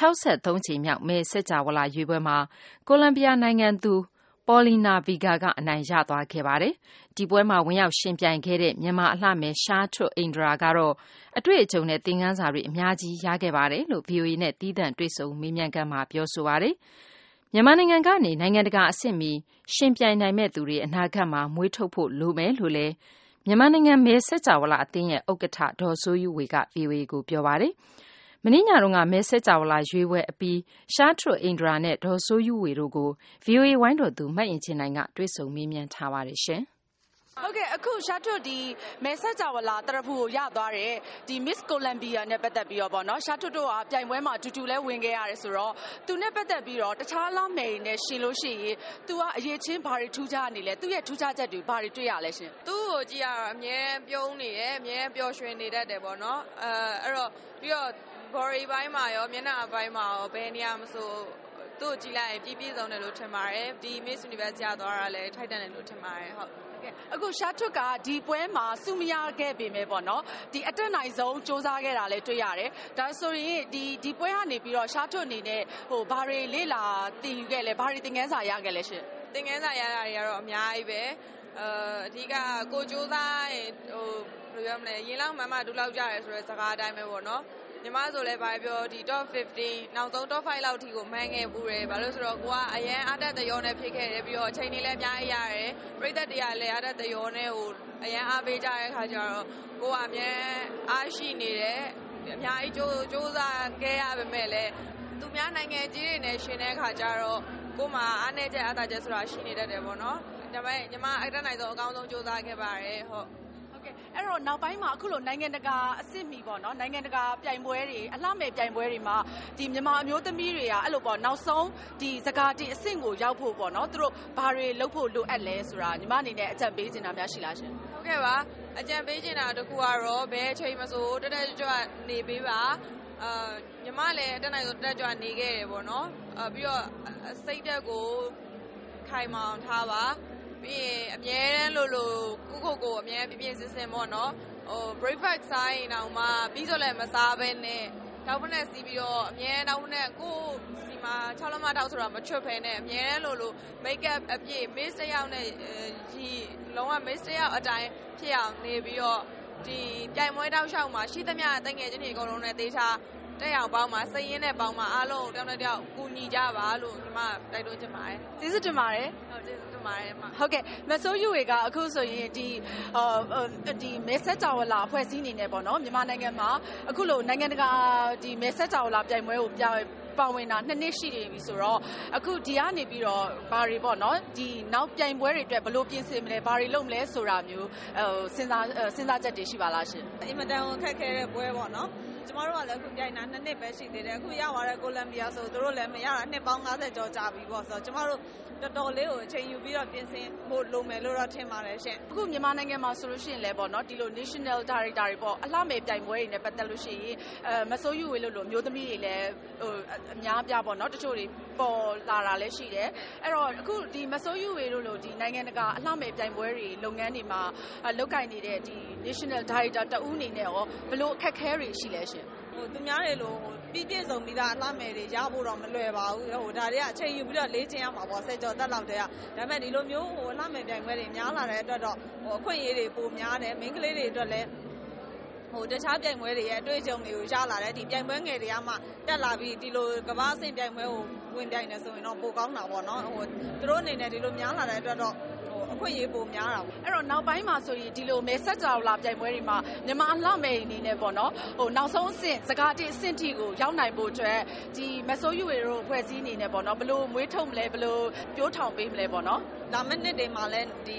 63ချိန်မြောက်မဲဆက်ကြဝဠာရွေးပွဲမှာကိုလံဘီယာနိုင်ငံသူPaulina Vega ကအနိုင်ရသွားခဲ့ပါတယ်။ဒီပွဲမှာဝင်ရောက်ရှင်ပြိုင်ခဲ့တဲ့မြန်မာအလှမယ်ရှားထွတ်အိန္ဒရာကတော့အတွေ့အကြုံနဲ့သင်ခန်းစာတွေအများကြီးရခဲ့ပါတယ်လို့ VOA နဲ့တီးသန့်တွေ့ဆုံမေးမြန်းခန်းမှာပြောဆိုပါတယ်။မြန်မာနိုင်ငံကနေနိုင်ငံတကာအဆင့်မီရှင်ပြိုင်နိုင်မဲ့သူတွေအနာဂတ်မှာမွေးထုတ်ဖို့လိုမယ်လို့လည်းမြန်မာနိုင်ငံမဲဆက်ကြဝဠာအသင်းရဲ့ဥက္ကဋ္ဌဒေါ်စိုးယူဝေက VOA ကိုပြောပါတယ်။မနေ့ညတုန်းကမဲဆက်ကြဝဠာရွေးပွဲအပြီးရှားထွတ်အိန္ဒရာနဲ့ဒေါ်စိုးယူဝေတို့ကို VOA ဝိုင်းတော်သူမတ်ရင်ချင်းနိုင်ကတွေ့ဆုံမေးမြန်းထားပါတယ်ရှင်
။ဟုတ်ကဲ့အခုရှားထွတ်ဒီမဲဆက်ကြဝဠာတရဖူကိုရသွားတဲ့ဒီ Miss Columbia နဲ့ပတ်သက်ပြီးတော့ဗောနော်ရှားထွတ်တို့ကပြိုင်ပွဲမှာအတူတူလဲဝင်ခဲ့ရတယ်ဆိုတော့သူနဲ့ပတ်သက်ပြီးတော့တခြားလားမယ်နဲ့ရှင်လို့ရှိရင်သူကအရေးချင်းဘာတွေထူးခြားနေလဲသူရဲ့ထူးခြားချက်တွေဘာတွေတွေ့ရလဲရှင်
သူ့ကိုကြည့်ရတော့အမြဲပြုံးနေတယ်အမြဲပျော်ရွှင်နေတတ်တယ်ဗောနော်အဲ့တော့ပြီးတော့body ဘိုင်းမှာရောမျက်နှာဘိုင်းမှာရောဘယ်နေရာမဆိုသူ့ကိုကြည့်လိုက်ရင်ပြည့်စုံတယ်လို့ထင်ပါတယ်ဒီ Miss Universe ရသွားတာလည်းထိုက်တန်တယ်လို့ထင်ပါတယ်ဟုတ်
အခုရှားထွတ်ကဒီပွဲမှာစုမရခဲ့ပေမဲ့ပေါ့နော်ဒီအတက်နိုင်ဆုံးစ조사ခဲ့တာလည်းတွေ့ရတယ်ဒါဆိုရင်ဒီပွဲကနေပြီးတော့ရှားထွတ်အနေနဲ့ဟိုဘာတွေလေ့လာသင်ယူခဲ့လဲဘာတွေသင်ခန်းစာရခဲ့လဲရှင်
သင်ခန်းစာရတာတွေကတော့အများကြီးပဲအဓိကကိုစ조사ရင်ဟိုဘယ်လိုပြောမလဲရင်လောက်မှဒူလောက်ကြရဲဆိုတဲ့စကားအတိုင်းပဲပေါ့နော်ညီမဆိုလည်းဘာပြောဒီ top 15နောက်ဆုံး top 5လောက်ထိကိုမှန်းခဲ့ပူတယ်ဘာလို့ဆိုတော့ကိုကအရန်အားတက်တရောနဲ့ဖြစ်ခဲ့တယ်ပြီးတော့အချိန်တွေလည်းအများကြီးရတယ်ပရိသတ်တွေကလည်းအားတက်တရောနဲ့ဟိုအရန်အားပေးကြတဲ့ခါကျတော့ကိုကအမြဲအားရှိနေတယ်အများကြီးစ조사ခဲ့ရပါမယ်လေသူများနိုင်ငံကြီးတွေနဲ့ရှင်တဲ့ခါကျတော့ကိုမှအားနေချက်အားသာချက်ဆိုတာရှိနေတတ်တယ်ပေါ့နော်ဒါပေမဲ့ညီမအတက်နိုင်ဆုံးအကောင်းဆုံးစ조사ခဲ့ပါတယ်ဟုတ်
အဲ့တော့နောက်ပိုင်းမှာအခုလိုနိုင်ငံတကာအဆင့်မီပေါ့နော်နိုင်ငံတကာပြိုင်ပွဲတွေအလှမယ်ပြိုင်ပွဲတွေမှာဒီမြန်မာအမျိုးသမီးတွေကအဲ့လိုပေါ့နောက်ဆုံးဒီစကားတီအဆင့်ကိုရောက်ဖို့ပေါ့နော်သူတို့ဘာတွေလုပ်ဖို့လိုအပ်လဲဆိုတာညီမအနေနဲ့အကြံပေးချင်တာများရှိလားရှင်
ဟုတ်ကဲ့ပါအကြံပေးချင်တာတခုကတော့ဘယ်အချိန်မှဆိုတက်တက်ကြွနေပေးပါညီမလည်းတက်နိုင်ဆိုတက်ကြွနေခဲ့တယ်ပေါ့နော်ပြီးတော့စိတ်တက်ကိုခိုင်မာအောင်ထားပါပြီးရင်အမြဲတမ်းလို့ခုကိုအမြဲပြင်းစင်ပေါ့နော်ဟို breakfast စားရင်တော့မှပြီးတော့လည်းမစားဘဲနဲ့တောက်ဖက်နဲ့စီးပြီးတော့အမြဲတောက်ဖက်နဲ့ကိုစီမှာ6လမတောက်ဆိုတာမချွတ်ဖဲနဲ့အမြဲတမ်းလို့ make up အပြည့် miss တယောက်နဲ့ဒီလုံးဝ miss တယောက်အတိုင်းဖြစ်အောင်နေပြီးတော့ဒီပြိုင်ပွဲတောက်လျှောက်မှာရှိသမျှတငယ်ချင်းတွေအကုန်လုံးနဲ့တေးချတက်အောင်ပေါင်းမှာစိတ်ရင်းနဲ့ပေါင်းမှာအားလုံးတောင်းတယောက်ကူညီကြပါလို့ဒီမှာတိုက်တွန်းချင်ပါတယ်
ကျေးဇူးတင်ပါတယ်
ဟုတ်ကျေးဇူးတင်ပါတယ်မှာ
ဟုတ်ကဲ့မဆိုးယူဝေကအခုဆိုရင်ဒီမဲဆက်ကြဝဠာအဖွဲ့အစည်းအနေနဲ့ပေါ့နော်မြန်မာနိုင်ငံမှာအခုလိုနိုင်ငံတကာဒီမဲဆက်ကြဝဠာပြိုင်ပွဲကိုပါဝင်တာ2နှစ်ရှိနေပြီဆိုတော့အခုဒီကနေပြီးတော့ဘာတွေပေါ့နော်ဒီနောက်ပြိုင်ပွဲတွေအတွက်ဘယ်လိုပြင်ဆင်မလဲဘာတွေလုပ်မလဲဆိုတာမျိုးစဉ်းစားချက်တွေရှိပါလားရှင်
အင်မတန်ခက်ခဲတဲ့ပွဲပေါ့နော်ကျမတို့ကလည်းအခုပြိုင်တာ2နှစ်ပဲရှိသေးတယ်အခုရသွားတဲ့ကိုလံဘီယာဆိုတို့လည်းမရတာနှစ်ပေါင်း50ကျော်ကြာပြီပေါ့ဆိုတော့ကျမတို့တော်တော်လေးကိုအချိန်ယူပြီးတော့ပြင်ဆင်ဖို့လိုမယ်လို့တော့ထင်ပါတယ်ရှင်
အခုမြန်မာနိုင်ငံမှာဆိုလို့ရှိရင်လည်းပေါ့နော်ဒီလို national director တွေပေါ့အလှမယ်ပြိုင်ပွဲတွေနဲ့ပတ်သက်လို့ရှိရင်မဆိုးယူဝေလို့မျိုးသမီးတွေလည်းဟိုအများပြပေါ့နော်တချို့တွေပေါ်လာတာလည်းရှိတယ်အဲ့တော့အခုဒီမဆိုးယူဝေလို့ဒီနိုင်ငံတကာအလှမယ်ပြိုင်ပွဲတွေလုပ်ငန်းတွေမှာလုပ်ကိုင်နေတဲ့ဒီ national director တဦးအနေနဲ့ရောဘယ်လိုအခက်အခဲတွေရှိလဲရှင်
သူများတွေလို့ပြည့်စုံပြီးသားအလှမယ်တွေရဖို့တော့မလွယ်ပါဘူးဟိုဒါတွေကအချိန်ယူပြီးတော့လေ့ကျင့်ရမှာပေါ့ဆက်ကြော်တက်လောက်တည်းကဒါပေမဲ့ဒီလိုမျိုးဟိုအလှမယ်ပြိုင်ပွဲတွေများလာတဲ့အတွက်တော့ဟိုအခွင့်အရေးတွေပိုများတယ်မိန်းကလေးတွေအတွက်လည်းဟိုတခြားပြိုင်ပွဲတွေရဲ့အတွေ့အကြုံတွေကိုရလာတယ်ဒီပြိုင်ပွဲငယ်တွေကမှတက်လာပြီးဒီလိုကမ္ဘာအဆင့်ပြိုင်ပွဲကိုဝင်ပြိုင်နေဆိုရင်တော့ပိုကောင်းတာပေါ့နော်ဟိုသူတို့အနေနဲ့ဒီလိုများလာတဲ့အတွက်တော့အခွင့်အရေးပိုများတာပေါ့
အဲ့တော့နောက်ပိုင်းမှာဆိုရင်ဒီလိုမဲဆက်ကြော်လာပြိုင်ပွဲတွေမှာမြန်မာအလှမယ်အနေနဲ့ပေါ့နော်ဟိုနောက်ဆုံးအဆင့်စကားတိအဆင့်ထိကိုရောက်နိုင်ဖို့အတွက်ဒီမဆိုးယူဝေတို့ဖွဲ့စည်းအနေနဲ့ပေါ့နော်ဘယ်လိုမွေးထုတ်မလဲဘယ်လိုပြိုးထောင်ပေးမလဲပေါ့နော်
လာမယ့်နှစ်တွေမှာလည်းဒီ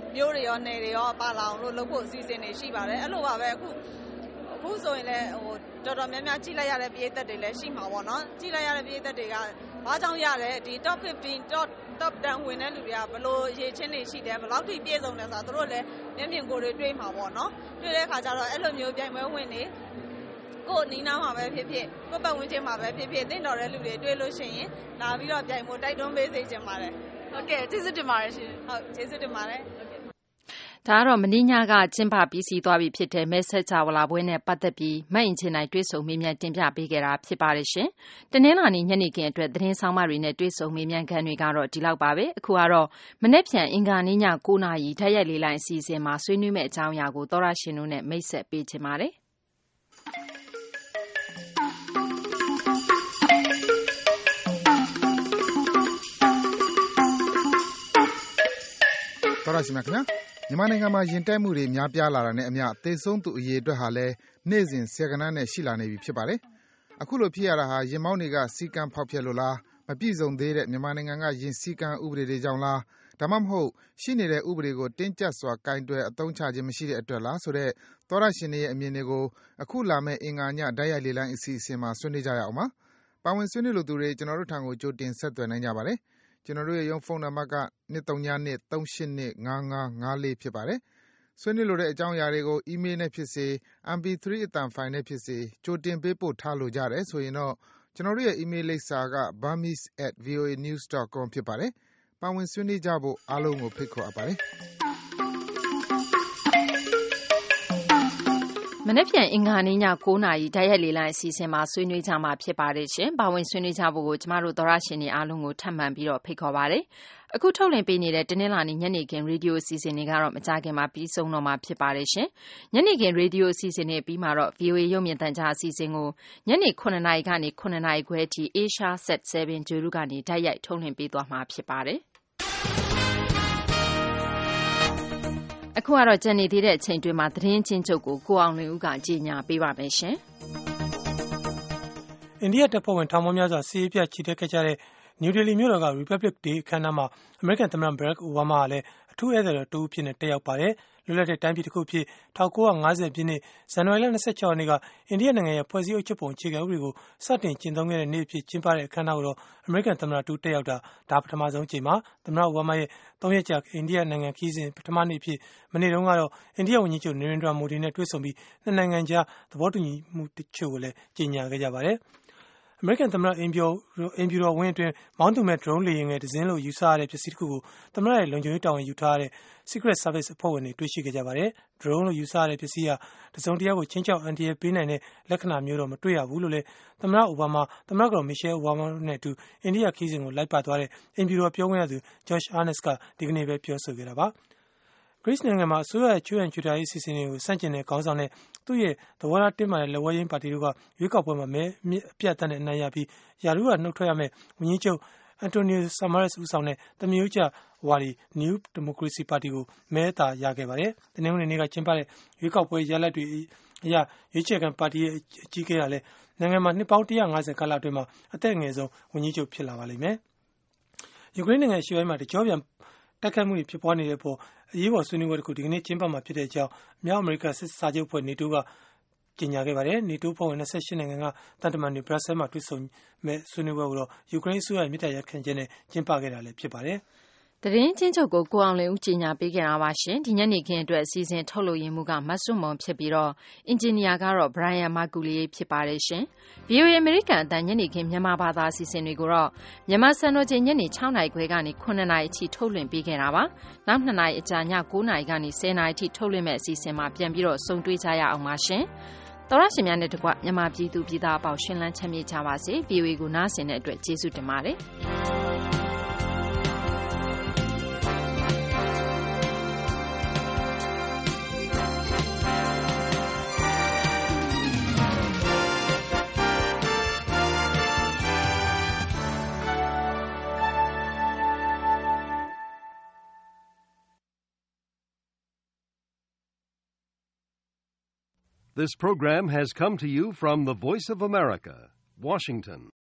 မျိုးတွေရောနယ်တွေရောပါလာအောင်လို့လုပ်ဖို့အစီအစဉ်တွေရှိပါတယ်အဲ့လိုပါပဲအခုဆိုရင်လည်းတော်တော်များများကြည့်လိုက်ရတဲ့ပြည်သက်တွေလည်းရှိမှာပေါ့နော်ကြည့်လိုက်ရတဲ့ပြည်သက်တွေကဘာကြောင့်ရတယ်ဒီ top 15 top 10ဝင်တဲ့လူတွေကဘလို့ရေချင်းတွေရှိတယ်ဘယ်လောက်ထိပြည့်စုံလဲဆိုတော့သူတို့လည်းမျက်မြင်ကိုယ်တွေတွေ့မှာပေါ့နော်တွေ့တဲ့အခါကျတော့အဲ့လိုမျိုးပြိုင်ပွဲဝင်နေကိုနီးနားမှာပဲဖြစ်ဖြစ်ကိုပတ်ဝန်းကျင်မှာပဲဖြစ်ဖြစ်တင့်တော်တဲ့လူတွေတွေ့လို့ရှိရင်လာပြီးတော့ပြိုင်ဖို့တိုက်တွန်းပေးစေချင်ပါတယ်ဟုတ်ကဲ့ကျေးဇူးတင်ပါတယ်ရှင်ဟုတ်ကျေးဇူးတင်ပါတယ်
ဒါကတော့မင်းညကကျင်းပပြီးစီးသွားပြီဖြစ်တဲ့မဲဆက်ချဝလာပွဲနဲ့ပတ်သက်ပြီးမအင်ချင်နိုင်တွေ့ဆုံမေးမြန်းတင်ပြပေးခဲ့တာဖြစ်ပါတယ်ရှင်။တနင်္လာနေ့ညနေခင်းအတွက်သတင်းဆောင်မတွေနဲ့တွေ့ဆုံမေးမြန်းခန်းတွေကတော့ဒီလောက်ပါပဲ။အခုကတော့မနေ့ဖြန်အင်္ဂါနေ့ည9:00နာရီဓာတ်ရိုက်လေးလိုင်းအစီအစဉ်မှာဆွေးနွေးမယ့်အကြောင်းအရာကိုသောရရှင်တို့နဲ့မိတ်ဆက်ပေးချင်ပါတယ်။
သောရရှင်ခင်ဗျာမြန်မာနိုင်ငံမှာယဉ်တိုက်မှုတွေများပြားလာတာနဲ့အမျှသေဆုံးသူအရေအတွက်ဟာလည်းနေ့စဉ်ဆယ်ဂဏန်းနဲ့ရှိလာနေပြီဖြစ်ပါတယ်။အခုလိုဖြစ်ရတာဟာယာဉ်မောင်းတွေကစည်းကမ်းဖောက်ဖျက်လို့လားမပြည့်စုံသေးတဲ့မြန်မာနိုင်ငံကယာဉ်စည်းကမ်းဥပဒေတွေကြောင့်လားဒါမှမဟုတ်ရှိနေတဲ့ဥပဒေကိုတင်းကျပ်စွာကိုင်တွယ်အသုံးချခြင်းမရှိတဲ့အတွက်လားဆိုတဲ့သောရရှင်တွေရဲ့အမြင်တွေကိုအခုလာမယ့်အင်္ဂါညဓာတ်ရိုက်လေလိုင်းအစီအစဉ်မှာဆွေးနွေးကြရအောင်ပါ။ပါဝင်ဆွေးနွေးလိုသူတွေကျွန်တော်တို့ထံကိုကြိုတင်ဆက်သွယ်နိုင်ကြပါတယ်။ကျွန်တော်တို့ရဲ့ရုံးဖုန်းနံပါတ်က232382554ဖြစ်ပါတယ်။ဆွေးနွေးလိုတဲ့အကြောင်းအရာတွေကိုအီးမေးလ်နဲ့ဖြစ်စေ MP3 အသံဖိုင်နဲ့ဖြစ်စေကြိုတင်ပေးပို့ထားလိုကြတယ်ဆိုရင်တော့ကျွန်တော်တို့ရဲ့အီးမေးလ်လိပ်စာက burmese@voanews.com ဖြစ်ပါတယ်။ပါဝင်ဆွေးနွေးကြဖို့အားလုံးကိုဖိတ်ခေါ်အပ်ပါတယ်။
မနေ့ပြန်အင်္ဂါနေ့ည9:00နာရီဓာတ်ရိုက်လေလိုင်းအစီအစဉ်မှာဆွေးနွေးကြမှာဖြစ်ပါတယ်ရှင်။ပါဝင်ဆွေးနွေးကြဖို့ကိုကျမတို့သောရရှင်တွေအားလုံးကိုထပ်မံပြီးတော့ဖိတ်ခေါ်ပါတယ်။အခုထုတ်လွှင့်ပေးနေတဲ့တနင်္လာနေ့ညနေခင်းရေဒီယိုအစီအစဉ်တွေကတော့မကြာခင်မှာပြီးဆုံးတော့မှာဖြစ်ပါတယ်ရှင်။ညနေခင်းရေဒီယိုအစီအစဉ်တွေပြီးမှာတော့ VOA ရုပ်မြင်သံကြားအစီအစဉ်ကိုညနေ9:00နာရီကနေ9:00နာရီခွဲအထိ Asia Set 7 ဂျိုရုကနေဓာတ်ရိုက်ထုတ်လွှင့်ပေးသွားမှာဖြစ်ပါတယ်။အခုကတော့ကျန်နေသေးတဲ့အချိန်တွေမှာသတင်းချင်းချုပ်ကိုကိုအောင်လွင်ဦးကကြီးညာပေးပါမယ်ရှင်
။အိန္ဒိယတပ်ဖွဲ့ဝင်ထောင်ပေါင်းများစွာစီးရေးပြချီတက်ခဲ့ကြတဲ့နယူးဒေလီမြို့တော်က Republic Day အခမ်းအနားမှာအမေရိကန်သမ္မတ Barack Obama ကလည်းအထူးဧည့်သည်တော်တူဖြစ်နေတက်ရောက်ပါတယ်။လွတ်လပ်တဲ့တိုင်းပြည်တစ်ခုဖြစ်1950ပြည့်နှစ်ဇန်နဝါရီလ26ရက်နေ့ကအိန္ဒိယနိုင်ငံရဲ့ဖွဲ့စည်းအုပ်ချုပ်ပုံအခြေခံဥပဒေကိုစတင်ကျင့်သုံးခဲ့တဲ့နေ့အဖြစ်ကျင်းပတဲ့အခမ်းအနားကိုတော့အမေရိကန်သမ္မတတူတက်ရောက်တာဒါပထမဆုံးအကြိမ်ပါ။သမ္မတ Obama ရဲ့3ရက်ကြာအိန္ဒိယနိုင်ငံခရီးစဉ်ပထမနေ့အဖြစ်မနေ့တုန်းကတော့အိန္ဒိယဝန်ကြီးချုပ် Narendra Modi နဲ့တွေ့ဆုံပြီးနှစ်နိုင်ငံကြားသဘောတူညီမှုတချို့ကိုလည်းကြေညာခဲ့ကြပါတယ်။အမေရိကန်သမ္မတအိမ်ဖြူတော်ဝင်းအတွင်းမောင်းသူမဲ့ drone လေယာဉ်ငယ်တစ်စင်းလို့ယူဆရတဲ့ပစ္စည်းတစ်ခုကိုသမ္မတရဲ့လုံခြုံရေးတာဝန်ယူထားတဲ့ Secret Service အဖွဲ့ဝင်တွေတွေ့ရှိခဲ့ကြပါတယ်။ drone လို့ယူဆရတဲ့ပစ္စည်းဟာတစုံတရာကိုချင်းချောက်အန်တီရယ်ပေးနိုင်တဲ့လက္ခဏာမျိုးတော့မတွေ့ရဘူးလို့လည်းသမ္မတအိုဘားမားသမ္မတကတော် Michelle Obama နဲ့အတူအိန္ဒိယခရီးစဉ်ကိုလိုက်ပါသွားတဲ့အိမ်ဖြူတော်ပြောခွင့်ရသူ Josh Earnest ကဒီကနေ့ပဲပြောဆိုခဲ့တာပါ။ Greece နိုင်ငံမှာအစိုးရရဲ့ချွေးရန်ချွေတာရေးအစီအစဉ်တွေကိုစန့်ကျင်တဲ့ခေါင်းဆောင်နဲ့သူ့ရဲ့သဘောထားတင်းမာတဲ့လက်ဝဲရင်းပါတီတို့ကရွေးကောက်ပွဲမှာမဲအပြတ်အသတ်နဲ့အနိုင်ရပြီးရာထူးကနှုတ်ထွက်ရမယ့်ဝန်ကြီးချုပ် Antonio Samaras ဦးဆောင်တဲ့သမယုကျဝါဒီ New Democracy Party ကိုမဲအသာရခဲ့ပါတယ်။တနင်္ဂနွေနေ့ကကျင်းပတဲ့ရွေးကောက်ပွဲရလဒ်တွေအရရွေးချယ်ခံပါတီရဲ့အကြီးအကဲကလည်းနိုင်ငံမှာနှစ်ပေါင်း150ကာလအတွင်းမှာအသက်အငယ်ဆုံးဝန်ကြီးချုပ်ဖြစ်လာပါလိမ့်မယ်။ယူကရိန်းနိုင်ငံအရှေ့ပိုင်းမှာတကြောပြန်တိုက်ခိုက်မှုတွေဖြစ်ပွားနေတဲ့အပေါ်အရေးပေါ်ဆွေးနွေးပွဲတစ်ခုဒီကနေ့ကျင်းပမှာဖြစ်တဲ့အကြောင်းမြောက်အမေရိကစစ်စာချုပ်ဖွဲ့ NATO ကကြေညာခဲ့ပါတယ်။ NATO ဖွဲ့ဝင်28နိုင်ငံကတန်တမန်တွေဘရပ်ဆဲလ်မှာတွေ့ဆုံမဲ့ဆွေးနွေးပွဲကိုတော့ယူကရိန်းအစိုးရရဲ့မြစ်တာရက်ခံချက်နဲ့ကျင်းပခဲ့တာလည်းဖြစ်ပါတယ်။
သတင်းချင်းချုပ်ကိုကိုအောင်လင်းဦးကြီးညာပေးခဲ့တာပါရှင်ဒီညနေခင်းအတွက်အစီအစဉ်ထုတ်လို့ရမှုကမတ်စွန်မွန်ဖြစ်ပြီးတော့အင်ဂျင်နီယာကတော့ Brian Marguley ဖြစ်ပါတယ်ရှင် VOA American အတန်ညနေခင်းမြန်မာဘာသာအစီအစဉ်တွေကိုတော့မြန်မာစံတော်ချိန်ညနေ6နာရီခွဲကနေ9နာရီအထိထုတ်လွှင့်ပေးခဲ့တာပါနောက်2နာရီအကြာည9နာရီကနေ10နာရီအထိထုတ်လွှင့်မဲ့အစီအစဉ်မှာပြန်ပြီးတော့ဆုံတွေ့ကြရအောင်ပါရှင်တော်ရရှိများနဲ့တကွမြန်မာပြည်သူပြည်သားအပေါင်းရှင်လန်းချမ်းမြေ့ကြပါစေ VOA ကိုနားဆင်တဲ့အတွက်ကျေးဇူးတင်ပါတယ်
This program has come to you from the Voice of America, Washington.